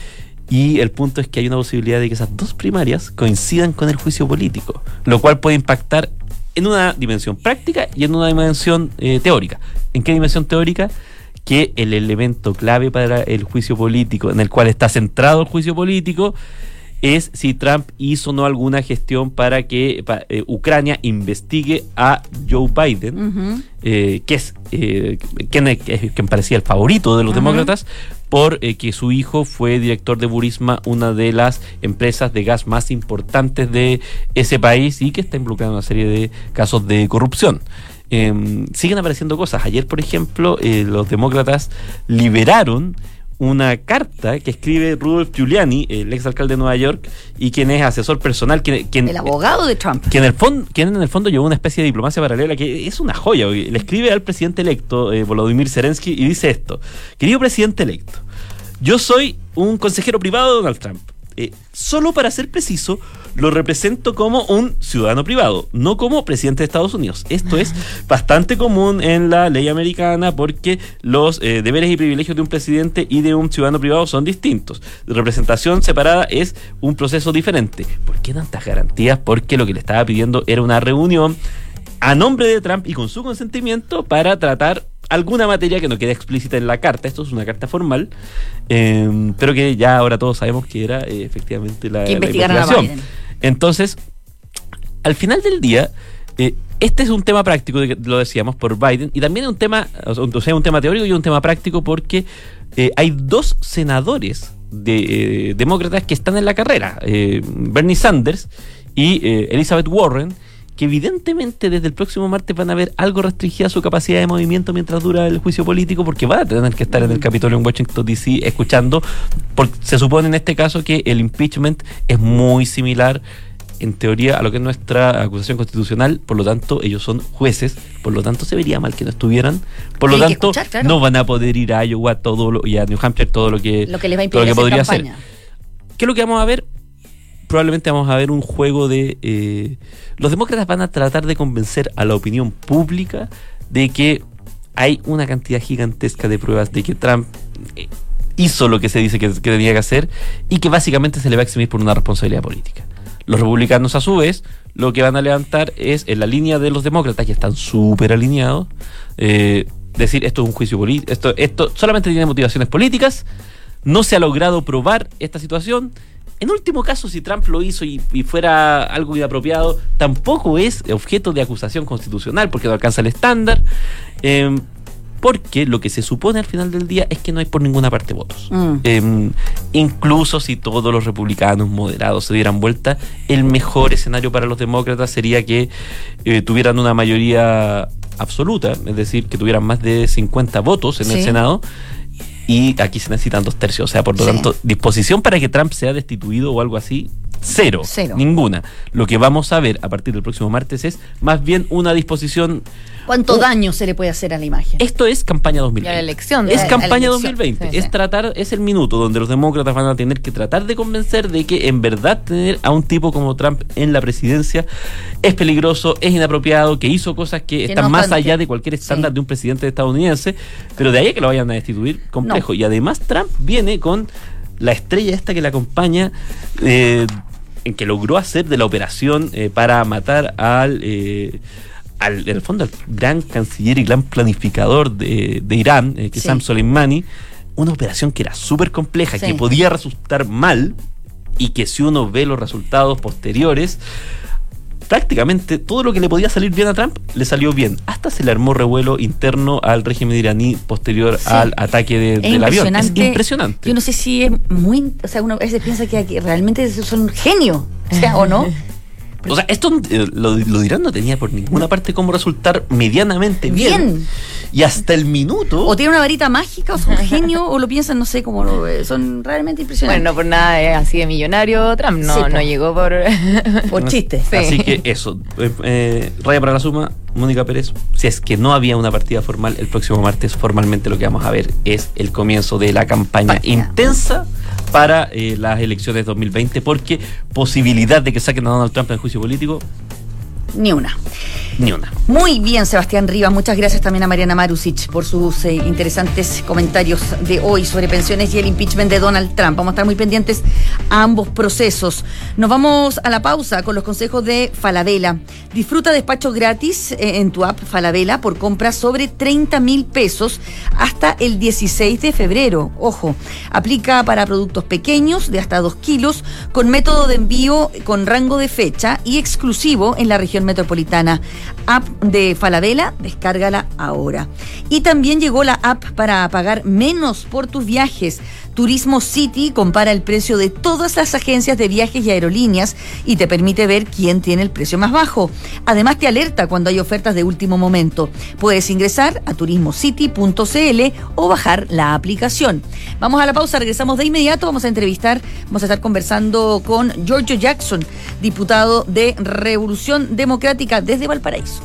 Y el punto es que hay una posibilidad de que esas dos primarias coincidan con el juicio político, lo cual puede impactar en una dimensión práctica y en una dimensión eh, teórica. ¿En qué dimensión teórica? Que el elemento clave para el juicio político, en el cual está centrado el juicio político, es si Trump hizo o no alguna gestión para que pa, eh, Ucrania investigue a Joe Biden, Ujú. eh, que es eh, quien, es- quien parecía el favorito de los Ajá. demócratas, por eh, que su hijo fue director de Burisma, una de las empresas de gas más importantes de ese país, y que está involucrado en una serie de casos de corrupción. Eh, siguen apareciendo cosas. Ayer, por ejemplo, eh, los demócratas liberaron una carta que escribe Rudolph Giuliani, el exalcalde de Nueva York, y quien es asesor personal, quien, quien El abogado de Trump. que en el fondo, quien en el fondo llevó una especie de diplomacia paralela que es una joya. Le escribe al presidente electo, eh, Volodymyr Zelensky, y dice esto: querido presidente electo, yo soy un consejero privado de Donald Trump. Eh, solo para ser preciso, lo represento como un ciudadano privado, no como presidente de Estados Unidos. Esto es bastante común en la ley americana, porque los eh, deberes y privilegios de un presidente y de un ciudadano privado son distintos. Representación separada es un proceso diferente. ¿Por qué tantas garantías? Porque lo que le estaba pidiendo era una reunión a nombre de Trump y con su consentimiento para tratar alguna materia que no queda explícita en la carta. Esto es una carta formal, eh, pero que ya ahora todos sabemos que era eh, efectivamente la, Que la investigaran a investigación. Biden. Entonces, al final del día, eh, este es un tema práctico, de que lo decíamos, por Biden, y también es un tema, o sea, un tema teórico y un tema práctico, porque eh, hay dos senadores de, eh, demócratas que están en la carrera, eh, Bernie Sanders y eh, Elizabeth Warren, que evidentemente desde el próximo martes van a ver algo restringida su capacidad de movimiento mientras dura el juicio político, porque van a tener que estar en el Capitolio en Washington D C escuchando, porque se supone en este caso que el impeachment es muy similar en teoría a lo que es nuestra acusación constitucional, por lo tanto ellos son jueces, por lo tanto se vería mal que no estuvieran, por lo Hay que tanto escuchar, claro. no van a poder ir a Iowa todo lo, y a New Hampshire todo lo que, Lo que les va a todo impedir lo que hacer podría campaña. hacer. ¿Qué es lo que vamos a ver? Probablemente vamos a ver un juego de... Eh, los demócratas van a tratar de convencer a la opinión pública de que hay una cantidad gigantesca de pruebas de que Trump eh, hizo lo que se dice que, que tenía que hacer y que básicamente se le va a eximir por una responsabilidad política. Los republicanos, a su vez, lo que van a levantar es en la línea de los demócratas, que están súper alineados, eh, decir esto es un juicio político, esto, esto solamente tiene motivaciones políticas, no se ha logrado probar esta situación. En último caso, si Trump lo hizo y, y fuera algo inapropiado, tampoco es objeto de acusación constitucional porque no alcanza el estándar. Eh, porque lo que se supone al final del día es que no hay por ninguna parte votos. Mm. Eh, incluso si todos los republicanos moderados se dieran vuelta, el mejor escenario para los demócratas sería que eh, tuvieran una mayoría absoluta, es decir, que tuvieran más de cincuenta votos en sí. el Senado. Y aquí se necesitan dos tercios, o sea, por lo sí. tanto, disposición para que Trump sea destituido o algo así, cero, cero, ninguna. Lo que vamos a ver a partir del próximo martes es más bien una disposición... ¿Cuánto uh, daño se le puede hacer a la imagen? Esto es campaña dos mil veinte. La elección. Es la, campaña la dos mil veinte. Sí, sí. Es tratar, es el minuto donde los demócratas van a tener que tratar de convencer de que en verdad tener a un tipo como Trump en la presidencia es peligroso, es inapropiado, que hizo cosas que, que están no más allá de cualquier estándar sí. de un presidente estadounidense, pero de ahí a que lo vayan a destituir, complejo. No. Y además Trump viene con la estrella esta que le acompaña, eh, en que logró hacer de la operación eh, para matar al... Eh, Al, en el fondo, al gran canciller y gran planificador de, de Irán, eh, que es sí. Sam Soleimani, una operación que era súper compleja, sí. que podía resultar mal y que si uno ve los resultados posteriores, prácticamente todo lo que le podía salir bien a Trump le salió bien. Hasta se le armó revuelo interno al régimen iraní posterior sí. al ataque de, del avión. Es impresionante. Yo no sé si es muy... O sea, uno a veces piensa que aquí realmente son genios, o sea, ¿o no? O sea, esto eh, lo, lo dirán, no tenía por ninguna parte cómo resultar medianamente bien. bien. Y hasta el minuto. O tiene una varita mágica, o son genios, o lo piensan, no sé cómo lo eh, son realmente impresionantes. Bueno, no por nada es así de millonario Trump, no, sí, no llegó por. por chiste. Sí. Así que eso. Eh, eh, raya para la suma, Mónica Pérez. Si es que no había una partida formal, el próximo martes formalmente lo que vamos a ver es el comienzo de la campaña Partida. intensa para eh, las elecciones dos mil veinte, porque posibilidad de que saquen a Donald Trump en juicio político, ni una. Ni una. Muy bien, Sebastián Rivas. Muchas gracias también a Mariana Marusic por sus eh, interesantes comentarios de hoy sobre pensiones y el impeachment de Donald Trump. Vamos a estar muy pendientes a ambos procesos. Nos vamos a la pausa con los consejos de Falabella. Disfruta despachos gratis eh, en tu app Falabella por compras sobre treinta mil pesos hasta el dieciséis de febrero. Ojo, aplica para productos pequeños de hasta dos kilos con método de envío con rango de fecha y exclusivo en la región metropolitana. App de Falabella, descárgala ahora. Y también llegó la app para pagar menos por tus viajes. Turismo City compara el precio de todas las agencias de viajes y aerolíneas y te permite ver quién tiene el precio más bajo. Además te alerta cuando hay ofertas de último momento. Puedes ingresar a turismo city punto c l o bajar la aplicación. Vamos a la pausa, regresamos de inmediato. Vamos a entrevistar, vamos a estar conversando con Giorgio Jackson, diputado de Revolución Democrática desde Valparaíso.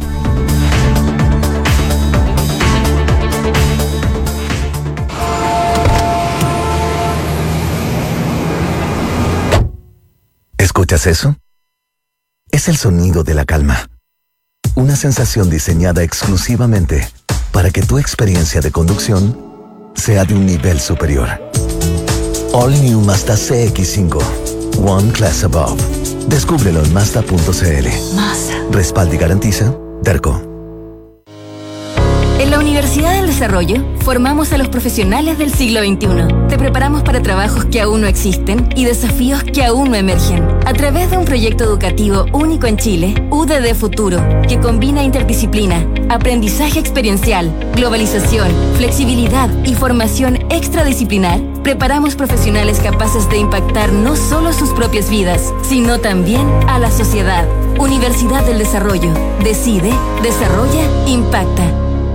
¿Escuchas eso? Es el sonido de la calma. Una sensación diseñada exclusivamente para que tu experiencia de conducción sea de un nivel superior. All New Mazda C X cinco. One Class Above. Descúbrelo en Mazda punto c l. Mazda. Respalda y garantiza Derco. En la Universidad del Desarrollo formamos a los profesionales del siglo veintiuno. Te preparamos para trabajos que aún no existen y desafíos que aún no emergen. A través de un proyecto educativo único en Chile, U D D Futuro, que combina interdisciplina, aprendizaje experiencial, globalización, flexibilidad y formación extradisciplinar, preparamos profesionales capaces de impactar no solo sus propias vidas, sino también a la sociedad. Universidad del Desarrollo. Decide, desarrolla, impacta.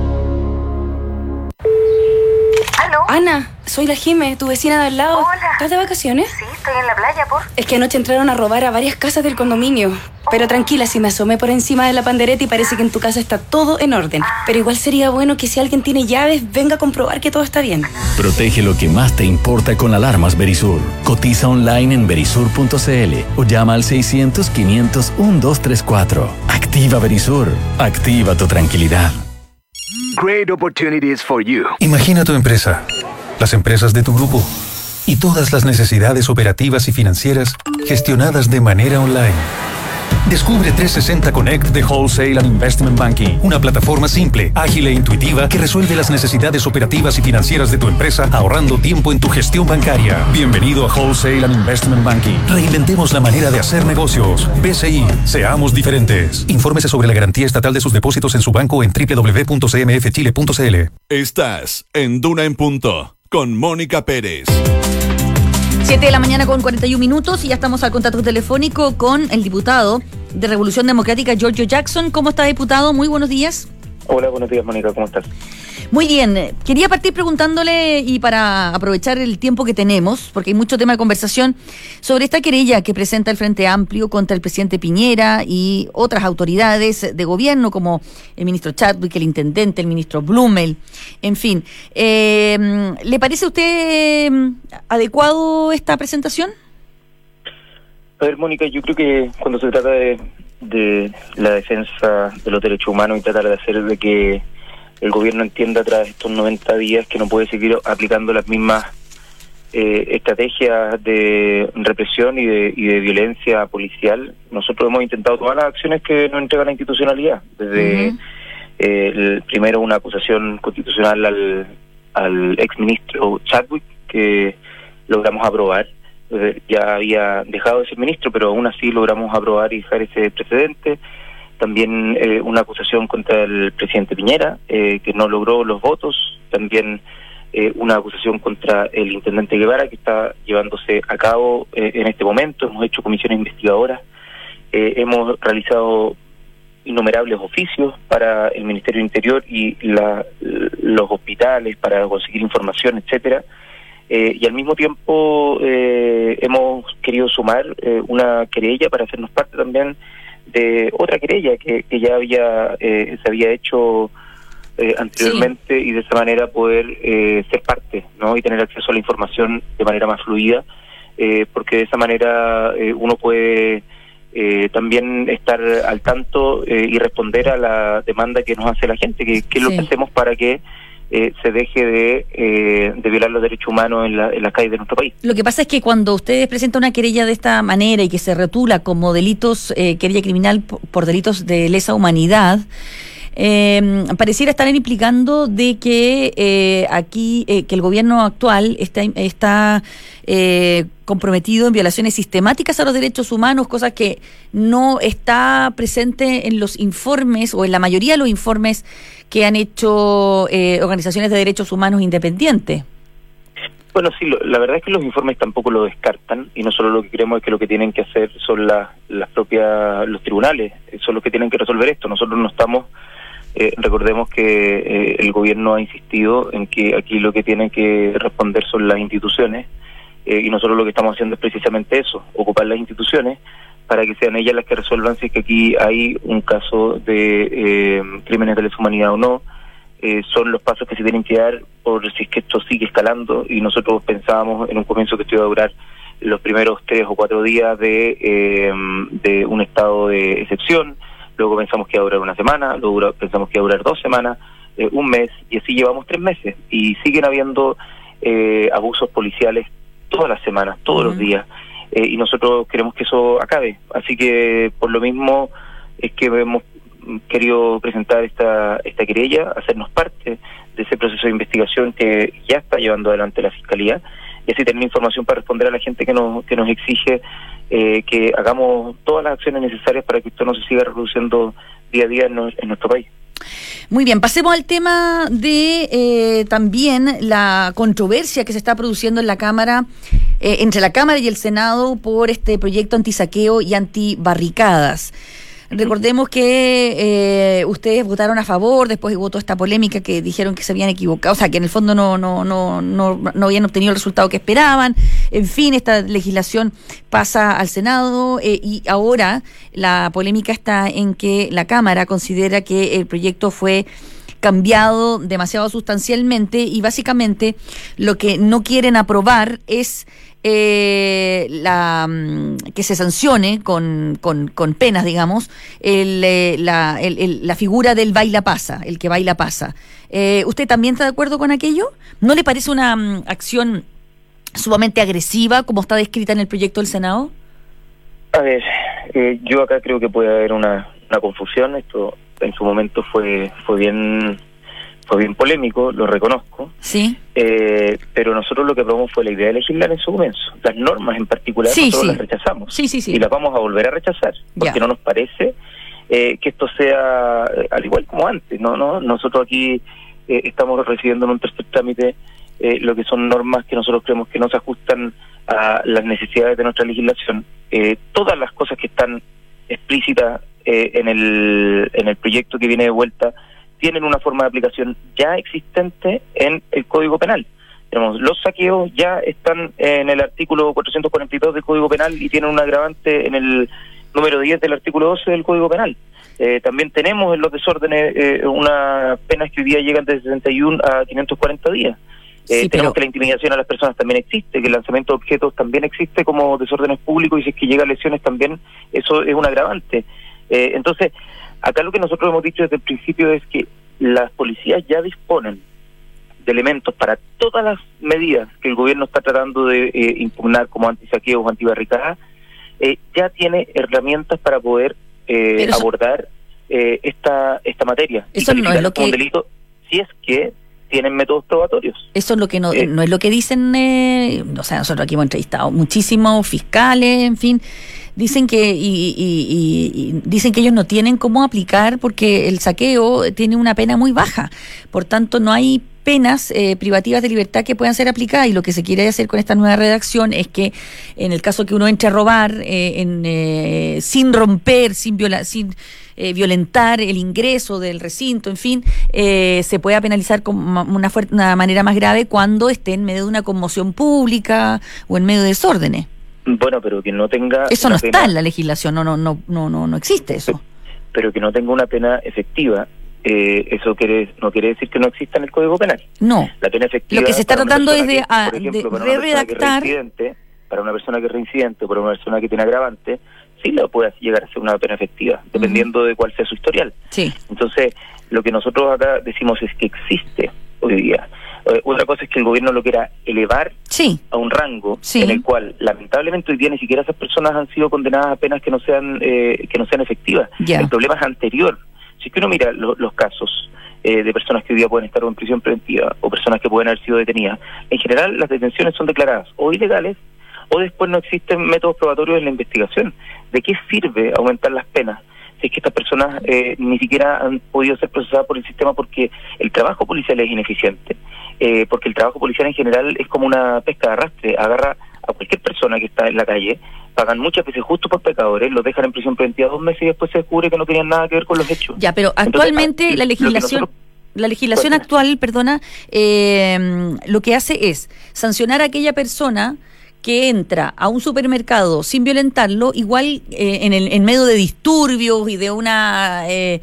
¿Aló? Ana, soy la Jime, tu vecina de al lado. Hola. ¿Estás de vacaciones? Sí, estoy en la playa, por... Es que anoche entraron a robar a varias casas del condominio. Pero tranquila, si me asomé por encima de la pandereta y parece que en tu casa está todo en orden. Pero igual sería bueno que si alguien tiene llaves, venga a comprobar que todo está bien. Protege lo que más te importa con alarmas Verisur. Cotiza online en verisur punto cl o llama al seiscientos, quinientos, doce treinta y cuatro. Activa Verisur. Activa tu tranquilidad. Great opportunities for you. Imagina tu empresa, las empresas de tu grupo y todas las necesidades operativas y financieras gestionadas de manera online. Descubre trescientos sesenta Connect de Wholesale and Investment Banking, una plataforma simple, ágil e intuitiva que resuelve las necesidades operativas y financieras de tu empresa, ahorrando tiempo en tu gestión bancaria. Bienvenido a Wholesale and Investment Banking. Reinventemos la manera de hacer negocios. B C I, seamos diferentes. Infórmese sobre la garantía estatal de sus depósitos en su banco en doble u doble u doble u punto c m f chile punto c l. Estás en Duna en Punto con Mónica Pérez. siete de la mañana con cuarenta y un minutos y ya estamos al contacto telefónico con el diputado de Revolución Democrática, Giorgio Jackson. ¿Cómo está, diputado? Muy buenos días. Hola, buenos días, Mónica. ¿Cómo estás? Muy bien. Quería partir preguntándole, y para aprovechar el tiempo que tenemos, porque hay mucho tema de conversación, sobre esta querella que presenta el Frente Amplio contra el presidente Piñera y otras autoridades de gobierno, como el ministro Chadwick, el intendente, el ministro Blumel, en fin. Eh, ¿Le parece a usted adecuado esta presentación? A ver, Mónica, yo creo que cuando se trata de, de la defensa de los derechos humanos y tratar de hacer de que el gobierno entienda tras estos noventa días que no puede seguir aplicando las mismas eh, estrategias de represión y de, y de violencia policial, nosotros hemos intentado todas las acciones que nos entrega la institucionalidad, desde uh-huh. eh, el, primero una acusación constitucional al, al exministro Chadwick, que logramos aprobar. Ya había dejado de ser ministro, pero aún así logramos aprobar y dejar ese precedente. También eh, una acusación contra el presidente Piñera, eh, que no logró los votos. También eh, una acusación contra el intendente Guevara, que está llevándose a cabo eh, en este momento. Hemos hecho comisiones investigadoras. Eh, hemos realizado innumerables oficios para el Ministerio del Interior y la, los hospitales para conseguir información, etcétera. Eh, y al mismo tiempo eh, hemos querido sumar eh, una querella para hacernos parte también de otra querella que, que ya había eh, se había hecho eh, anteriormente, sí. Y de esa manera poder eh, ser parte, ¿no? Y tener acceso a la información de manera más fluida, eh, porque de esa manera eh, uno puede eh, también estar al tanto eh, y responder a la demanda que nos hace la gente, que, que es lo sí. que hacemos para que Eh, se deje de, eh, de violar los derechos humanos en, la, en las calles de nuestro país. Lo que pasa es que cuando ustedes presentan una querella de esta manera y que se rotula como delitos, eh, querella criminal por, por delitos de lesa humanidad, eh, pareciera estar implicando de que eh, aquí, eh, que el gobierno actual está, está eh, comprometido en violaciones sistemáticas a los derechos humanos, cosas que no está presente en los informes o en la mayoría de los informes que han hecho eh, organizaciones de derechos humanos independientes. Bueno, sí, lo, la verdad es que los informes tampoco lo descartan, y nosotros lo que creemos es que lo que tienen que hacer son las las propias, los tribunales, son los que tienen que resolver esto. Nosotros no estamos, eh, recordemos que eh, el gobierno ha insistido en que aquí lo que tienen que responder son las instituciones, eh, y nosotros lo que estamos haciendo es precisamente eso, ocupar las instituciones para que sean ellas las que resuelvan si es que aquí hay un caso de eh, crímenes de lesa humanidad o no. Eh, son los pasos que se tienen que dar por si es que esto sigue escalando, y nosotros pensábamos en un comienzo que esto iba a durar los primeros tres o cuatro días de, eh, de un estado de excepción, luego pensamos que iba a durar una semana, luego pensamos que iba a durar dos semanas, eh, un mes, y así llevamos tres meses, y siguen habiendo eh, abusos policiales todas las semanas, todos uh-huh. los días. Eh, y nosotros queremos que eso acabe, así que por lo mismo es que hemos querido presentar esta, esta querella, hacernos parte de ese proceso de investigación que ya está llevando adelante la Fiscalía, y así tener información para responder a la gente que nos, que nos exige eh, que hagamos todas las acciones necesarias para que esto no se siga reproduciendo día a día en, no, en nuestro país. Muy bien, pasemos al tema de eh, también la controversia que se está produciendo en la Cámara, eh, entre la Cámara y el Senado por este proyecto antisaqueo y antibarricadas. Recordemos que eh, ustedes votaron a favor, después votó esta polémica que dijeron que se habían equivocado, o sea, que en el fondo no no no no no habían obtenido el resultado que esperaban. En fin, esta legislación pasa al Senado eh, y ahora la polémica está en que la Cámara considera que el proyecto fue cambiado demasiado sustancialmente y básicamente lo que no quieren aprobar es eh, la que se sancione con, con, con penas, digamos, el, eh, la, el, el, la figura del baila pasa, el que baila pasa. Eh, ¿Usted también está de acuerdo con aquello? ¿No le parece una um, acción sumamente agresiva como está descrita en el proyecto del Senado? A ver, eh, yo acá creo que puede haber una, una confusión. Esto en su momento fue fue bien fue bien polémico, lo reconozco. Sí. Eh, pero nosotros lo que aprobamos fue la idea de legislar en su comienzo. Las normas en particular sí, nosotros sí. las rechazamos. Sí, sí, sí. Y las vamos a volver a rechazar, porque ya. no nos parece eh, que esto sea eh, al igual como antes. No, no. Nosotros aquí eh, estamos recibiendo en un tercer trámite eh, lo que son normas que nosotros creemos que no se ajustan a las necesidades de nuestra legislación. Eh, todas las cosas que están explícitas eh, en el en el proyecto que viene de vuelta tienen una forma de aplicación ya existente en el Código Penal. Tenemos, los saqueos ya están en el artículo cuatrocientos cuarenta y dos del Código Penal y tienen un agravante en el número diez del artículo doce del Código Penal. Eh, también tenemos en los desórdenes eh, unas penas que hoy día llegan de sesenta y uno a quinientos cuarenta días. Eh, sí, tenemos pero... que la intimidación a las personas también existe, que el lanzamiento de objetos también existe como desórdenes públicos, y si es que llega a lesiones también, eso es un agravante. Eh, entonces, acá lo que nosotros hemos dicho desde el principio es que las policías ya disponen de elementos para todas las medidas que el gobierno está tratando de eh, impugnar como antisaqueos o antibarricadas, eh, ya tiene herramientas para poder eh, eso... abordar eh, esta esta materia. Eso no es lo que... como un delito, si es que tienen métodos probatorios. Eso es lo que no, eh, no es lo que dicen, eh, o sea, nosotros aquí hemos entrevistado muchísimos fiscales, en fin, dicen que y, y, y, y dicen que ellos no tienen cómo aplicar porque el saqueo tiene una pena muy baja, por tanto no hay penas eh, privativas de libertad que puedan ser aplicadas, y lo que se quiere hacer con esta nueva redacción es que en el caso que uno entre a robar eh, en, eh, sin romper, sin violar, sin eh, violentar el ingreso del recinto, en fin, eh, se pueda penalizar con una, fuerte, una manera más grave cuando esté en medio de una conmoción pública o en medio de desórdenes. Bueno, pero que no tenga... Eso no está pena, en la legislación, no, no, no, no, no, no existe eso. Pero que no tenga una pena efectiva. Eh, eso quiere, no quiere decir que no exista en el Código Penal. No. La pena efectiva. Lo que se está tratando es de, a, por ejemplo, de para una re-redactar. Para una persona que es reincidente o para una persona que tiene agravante, sí la puede llegar a ser una pena efectiva, dependiendo uh-huh. de cuál sea su historial. Sí. Entonces, lo que nosotros acá decimos es que existe hoy día. Eh, otra cosa es que el gobierno lo quiera elevar sí. a un rango sí. en el cual, lamentablemente, hoy día ni siquiera esas personas han sido condenadas a penas que no sean eh, que no sean efectivas. Yeah. El problema es anterior. Si es que uno mira lo, los casos eh, de personas que hoy día pueden estar en prisión preventiva o personas que pueden haber sido detenidas, en general las detenciones son declaradas o ilegales o después no existen métodos probatorios en la investigación. ¿De qué sirve aumentar las penas si es que estas personas eh, ni siquiera han podido ser procesadas por el sistema porque el trabajo policial es ineficiente? Eh, porque el trabajo policial en general es como una pesca de arrastre, agarra a cualquier persona que está en la calle, pagan muchas veces justo por pecadores, los dejan en prisión preventiva dos meses y después se descubre que no tenían nada que ver con los hechos. Ya, pero actualmente Entonces, la legislación... Nosotros, La legislación actual, perdona, eh, lo que hace es sancionar a aquella persona que entra a un supermercado sin violentarlo, igual eh, en el en medio de disturbios y de una eh,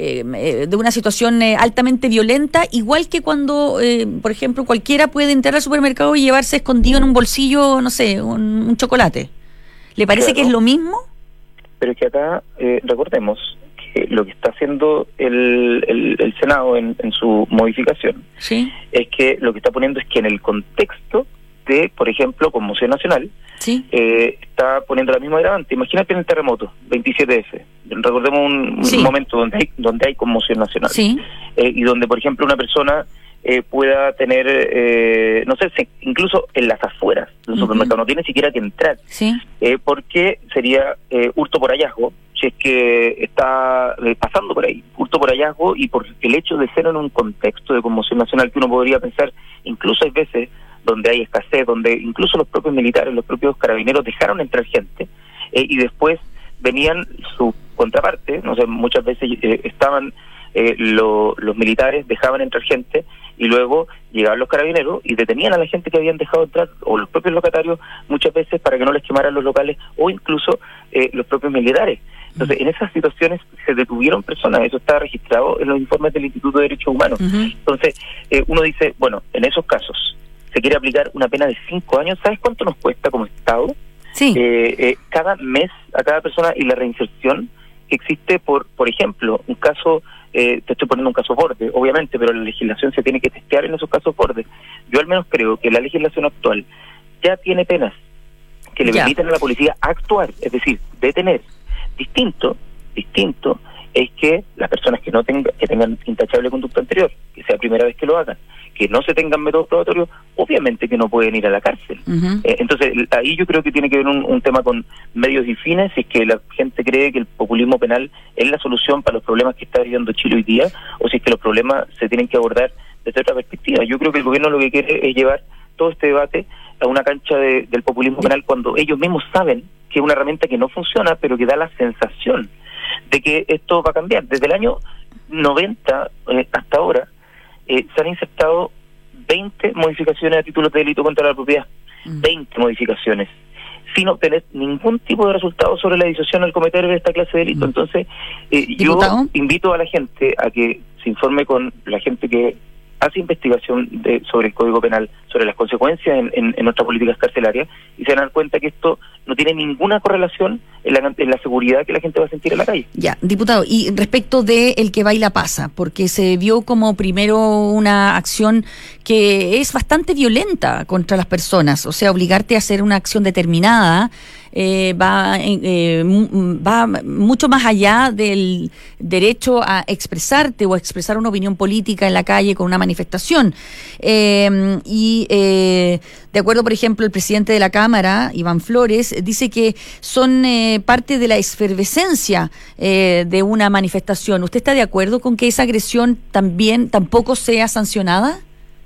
eh, de una situación eh, altamente violenta, igual que cuando, eh, por ejemplo, cualquiera puede entrar al supermercado y llevarse escondido en un bolsillo, no sé, un, un chocolate. ¿Le parece claro. que es lo mismo? Pero es que acá, eh, recordemos, lo que está haciendo el, el, el Senado en, en su modificación ¿Sí? es que lo que está poniendo es que en el contexto de, por ejemplo, Conmoción Nacional, ¿sí? eh, está poniendo la misma agravante. Imagínate en el terremoto, veintisiete efe. Recordemos un, Sí. un momento donde hay, donde hay conmoción nacional. Sí. Eh, y donde, por ejemplo, una persona eh, pueda tener, eh, no sé, se- incluso en las afueras de un Ujú. supermercado, no tiene siquiera que entrar. Sí. Eh, porque sería eh, hurto por hallazgo, si es que está eh, pasando por ahí, hurto por hallazgo, y por el hecho de ser en un contexto de conmoción nacional que uno podría pensar, incluso hay veces donde hay escasez, donde incluso los propios militares, los propios carabineros dejaron entrar gente, eh, y después venían su contraparte, no sé, muchas veces eh, estaban eh, lo- los militares, dejaban entrar gente, y luego llegaban los carabineros y detenían a la gente que habían dejado entrar, o los propios locatarios, muchas veces para que no les quemaran los locales, o incluso eh, los propios militares. Entonces, en esas situaciones se detuvieron personas, eso está registrado en los informes del Instituto de Derechos Humanos. Ujú. Entonces, eh, uno dice, bueno, en esos casos se quiere aplicar una pena de cinco años, ¿sabes cuánto nos cuesta como Estado? Sí. Eh, eh, cada mes a cada persona, y la reinserción que existe por, por ejemplo, un caso, eh, te estoy poniendo un caso borde, obviamente, pero la legislación se tiene que testear en esos casos borde. Yo al menos creo que la legislación actual ya tiene penas que le Ya. permiten a la policía actuar, es decir, detener. Distinto, distinto es que las personas que no tengan, que tengan intachable conducta anterior, que sea primera vez que lo hagan, que no se tengan métodos probatorios, obviamente que no pueden ir a la cárcel. Ujú. Eh, entonces, ahí yo creo que tiene que ver un, un tema con medios y fines, si es que la gente cree que el populismo penal es la solución para los problemas que está viviendo Chile hoy día, o si es que los problemas se tienen que abordar desde otra perspectiva. Yo creo que el gobierno lo que quiere es llevar todo este debate a una cancha de, del populismo penal, cuando ellos mismos saben que es una herramienta que no funciona, pero que da la sensación de que esto va a cambiar. Desde el año noventa eh, hasta ahora, eh, se han insertado veinte modificaciones a títulos de delito contra la propiedad. veinte modificaciones, sin obtener ningún tipo de resultado sobre la disuasión al cometer esta clase de delito. Entonces, eh, yo Diputado. invito a la gente a que se informe con la gente que hace investigación de, sobre el Código Penal, sobre las consecuencias en, en, en nuestras políticas carcelarias, y se dan cuenta que esto no tiene ninguna correlación en la, en la seguridad que la gente va a sentir en la calle. Ya, diputado, y respecto de el que baila pasa, porque se vio como primero una acción que es bastante violenta contra las personas, o sea, obligarte a hacer una acción determinada eh, va, eh, m- va mucho más allá del derecho a expresarte o a expresar una opinión política en la calle con una manifestación. Eh, y eh, de acuerdo, por ejemplo, el presidente de la Cámara, Iván Flores, dice que son eh, parte de la efervescencia eh, de una manifestación. ¿Usted está de acuerdo con que esa agresión también tampoco sea sancionada?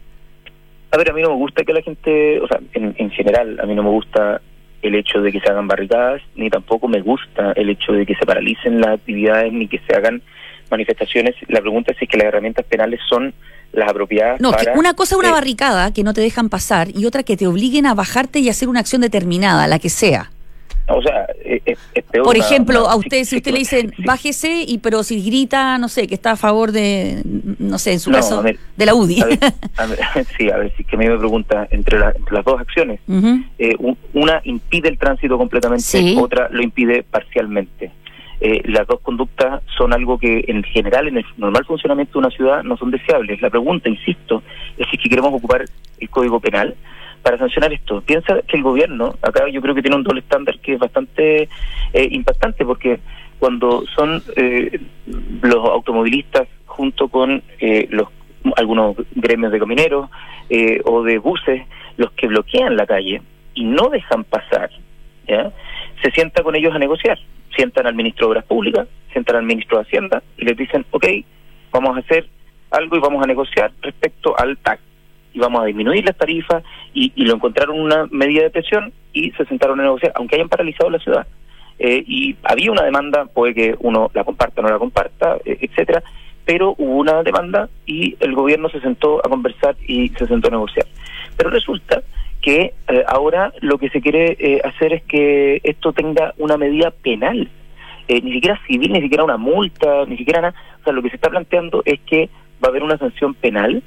A ver, a mí no me gusta que la gente, o sea, en, en general, a mí no me gusta el hecho de que se hagan barricadas, ni tampoco me gusta el hecho de que se paralicen las actividades, ni que se hagan manifestaciones. La pregunta es si es que las herramientas penales son las apropiadas No, para... que una cosa es una eh, barricada que no te dejan pasar y otra que te obliguen a bajarte y hacer una acción determinada, la que sea. O sea, es, es peor. Por una- ejemplo, una- a usted, si usted le dicen, bájese, y pero si grita, no sé, que está a favor de, no sé, en su No, caso, a ver, de la U D I. A ver, a ver, sí, a ver, si es que a mí me pregunta, entre, la- entre las dos acciones, Ujú. eh, un- una impide el tránsito completamente, Sí. otra lo impide parcialmente. Eh, las dos conductas son algo que en general, en el normal funcionamiento de una ciudad, no son deseables. La pregunta, insisto, es si es que queremos ocupar el Código Penal para sancionar esto. Piensa que el gobierno, acá yo creo que tiene un doble estándar que es bastante eh, impactante, porque cuando son eh, los automovilistas junto con eh, los algunos gremios de camioneros eh, o de buses los que bloquean la calle y no dejan pasar, ¿ya? Se sienta con ellos a negociar. Sientan al ministro de Obras Públicas, sientan al ministro de Hacienda y les dicen, ok, vamos a hacer algo y vamos a negociar respecto al T A C y vamos a disminuir las tarifas, y, y lo encontraron una medida de presión y se sentaron a negociar, aunque hayan paralizado la ciudad. Eh, y había una demanda, puede que uno la comparta o no la comparta, eh, etcétera, pero hubo una demanda y el gobierno se sentó a conversar y se sentó a negociar. Pero resulta que eh, ahora lo que se quiere eh, hacer es que esto tenga una medida penal, eh, ni siquiera civil, ni siquiera una multa, ni siquiera nada. O sea, lo que se está planteando es que va a haber una sanción penal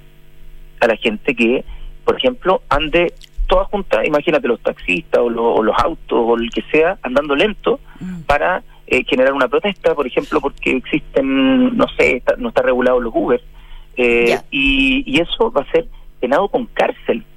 a la gente que, por ejemplo, ande toda junta, imagínate los taxistas o, lo, o los autos o el que sea, andando lento para eh, generar una protesta, por ejemplo, porque existen, no sé, está, no está regulado los Uber, eh, y, y eso va a ser penado con cárcel.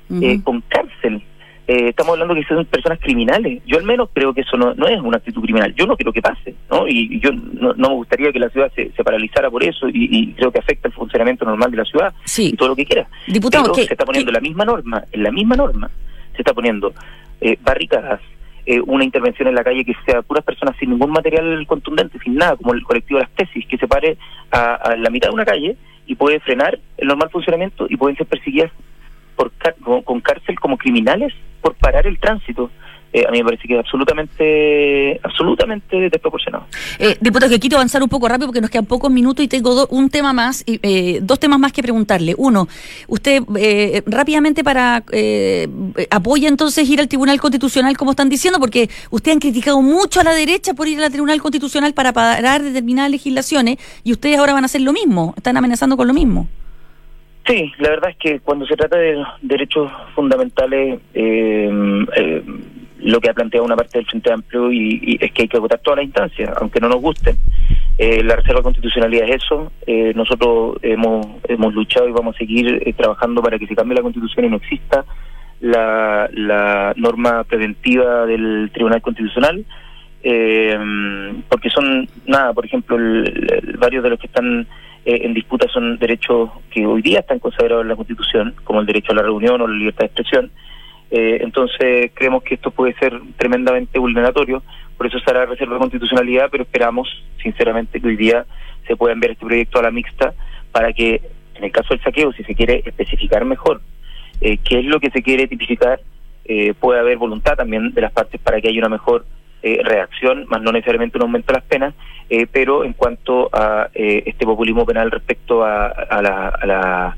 uh-huh. eh, con cárcel. Eh, estamos hablando que son personas criminales. Yo al menos creo que eso no, no es una actitud criminal. Yo no quiero que pase, ¿no? Y, y yo no, no me gustaría que la ciudad se, se paralizara por eso, y, y creo que afecta el funcionamiento normal de la ciudad, sí. y todo lo que quiera. Diputado, Pero ¿qué, se está poniendo qué? la misma norma, en la misma norma, se está poniendo eh, barricadas, eh, una intervención en la calle que sea puras personas sin ningún material contundente, sin nada, como el colectivo de las tesis, que se pare a, a la mitad de una calle y puede frenar el normal funcionamiento y pueden ser perseguidas por con, con cárcel como criminales por parar el tránsito. Eh, a mí me parece que es absolutamente absolutamente desproporcionado. Eh, diputado, que quiero avanzar un poco rápido porque nos quedan pocos minutos y tengo do, un tema más, eh, dos temas más que preguntarle. Uno, usted eh, rápidamente para eh, apoya entonces ir al Tribunal Constitucional, como están diciendo, porque ustedes han criticado mucho a la derecha por ir al Tribunal Constitucional para parar determinadas legislaciones, y ustedes ahora van a hacer lo mismo, están amenazando con lo mismo. Sí, la verdad es que cuando se trata de derechos fundamentales, eh, eh, lo que ha planteado una parte del Frente Amplio y, y es que hay que votar todas las instancias, aunque no nos gusten. Eh, la reserva constitucionalidad es eso. Eh, nosotros hemos hemos luchado y vamos a seguir eh, trabajando para que se cambie la Constitución y no exista la, la norma preventiva del Tribunal Constitucional, eh, porque son, nada, por ejemplo, el, el, varios de los que están eh, en disputa son derechos que hoy día están consagrados en la Constitución, como el derecho a la reunión o la libertad de expresión. Eh, entonces creemos que esto puede ser tremendamente vulneratorio, por eso estará reserva de constitucionalidad, pero esperamos sinceramente que hoy día se pueda enviar este proyecto a la mixta para que, en el caso del saqueo, si se quiere especificar mejor eh, qué es lo que se quiere tipificar, eh, puede haber voluntad también de las partes para que haya una mejor eh, reacción, más no necesariamente un aumento de las penas, eh, pero en cuanto a eh, este populismo penal respecto a, a la... A la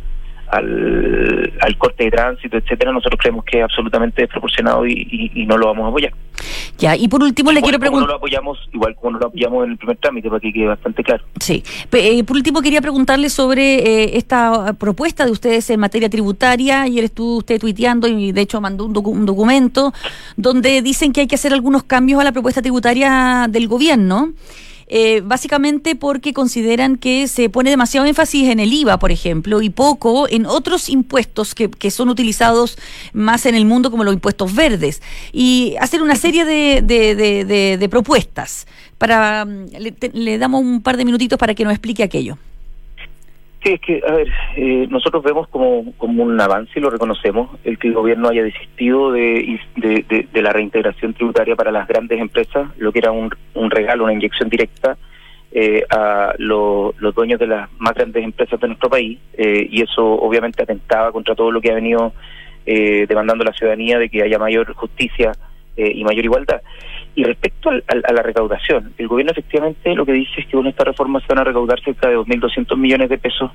Al, al corte de tránsito, etcétera, nosotros creemos que es absolutamente desproporcionado y, y, y no lo vamos a apoyar. Ya, y por último igual le quiero preguntar... No lo apoyamos, igual como no lo apoyamos en el primer trámite, para que quede bastante claro. Sí, eh, por último quería preguntarle sobre eh, esta propuesta de ustedes en materia tributaria. Ayer estuvo usted tuiteando y de hecho mandó un, docu un documento donde dicen que hay que hacer algunos cambios a la propuesta tributaria del gobierno. Eh, básicamente porque consideran que se pone demasiado énfasis en el I V A, por ejemplo, y poco en otros impuestos que, que son utilizados más en el mundo, como los impuestos verdes, y hacer una serie de, de, de, de, de propuestas. Para le, te, le damos un par de minutitos para que nos explique aquello. Sí, es que, a ver, eh, nosotros vemos como, como un avance, y lo reconocemos, el que el gobierno haya desistido de, de, de, de la reintegración tributaria para las grandes empresas, lo que era un, un regalo, una inyección directa eh, a lo, los dueños de las más grandes empresas de nuestro país, eh, y eso obviamente atentaba contra todo lo que ha venido eh, demandando la ciudadanía, de que haya mayor justicia eh, y mayor igualdad. Y respecto al, al, a la recaudación, el gobierno efectivamente lo que dice es que con esta reforma se van a recaudar cerca de dos mil doscientos millones de pesos,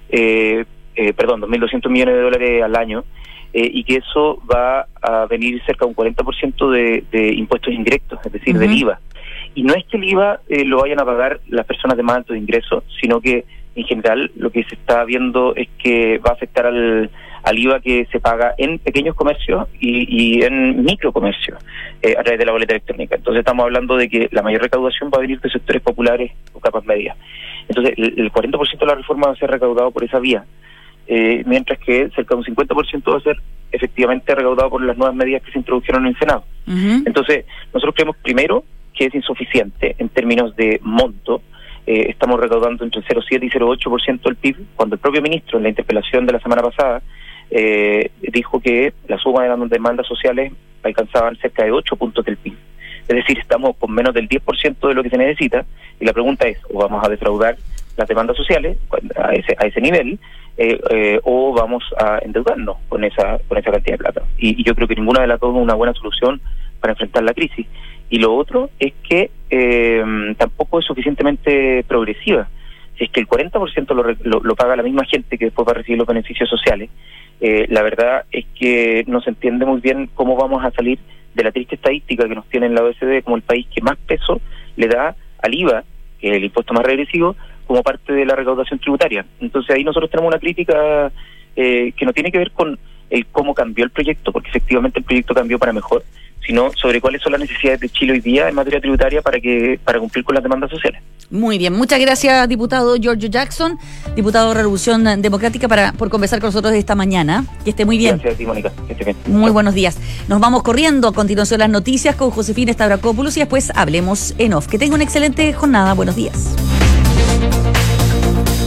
eh, eh, perdón, dos mil doscientos millones de dólares al año, eh, y que eso va a venir cerca de un cuarenta por ciento de, de impuestos indirectos, es decir, uh-huh. del I V A. Y no es que el I V A eh, lo vayan a pagar las personas de más alto ingreso, sino que en general lo que se está viendo es que va a afectar al, al I V A que se paga en pequeños comercios y, y en microcomercios eh, a través de la boleta electrónica. Entonces estamos hablando de que la mayor recaudación va a venir de sectores populares o capas medias. Entonces el, el cuarenta por ciento de la reforma va a ser recaudado por esa vía, eh, mientras que cerca de un cincuenta por ciento va a ser efectivamente recaudado por las nuevas medidas que se introdujeron en el Senado. Uh-huh. Entonces nosotros creemos primero que es insuficiente en términos de monto. Eh, estamos recaudando entre cero coma siete y cero coma ocho por ciento del P I B, cuando el propio ministro en la interpelación de la semana pasada eh, dijo que la suma de las demandas sociales alcanzaban cerca de ocho puntos del P I B. Es decir, estamos con menos del diez por ciento de lo que se necesita, y la pregunta es, o vamos a defraudar las demandas sociales a ese, a ese nivel, eh, eh, o vamos a endeudarnos con esa, con esa cantidad de plata. Y, y yo creo que ninguna de las dos es una buena solución para enfrentar la crisis. Y lo otro es que eh, tampoco es suficientemente progresiva. Si es que el cuarenta por ciento lo, lo, lo paga la misma gente que después va a recibir los beneficios sociales, eh, la verdad es que no se entiende muy bien cómo vamos a salir de la triste estadística que nos tiene en la O E C D como el país que más peso le da al I V A, que es el impuesto más regresivo, como parte de la recaudación tributaria. Entonces ahí nosotros tenemos una crítica eh, que no tiene que ver con el cómo cambió el proyecto, porque efectivamente el proyecto cambió para mejor, sino sobre cuáles son las necesidades de Chile hoy día en materia tributaria para que para cumplir con las demandas sociales. Muy bien, muchas gracias, diputado Giorgio Jackson, diputado de Revolución Democrática, para, por conversar con nosotros esta mañana. Que esté muy bien. Gracias a ti, Mónica. Que esté bien. Muy buenos días. Nos vamos corriendo. A continuación las noticias con Josefina Stavrakopoulos y después hablemos en off. Que tenga una excelente jornada. Buenos días.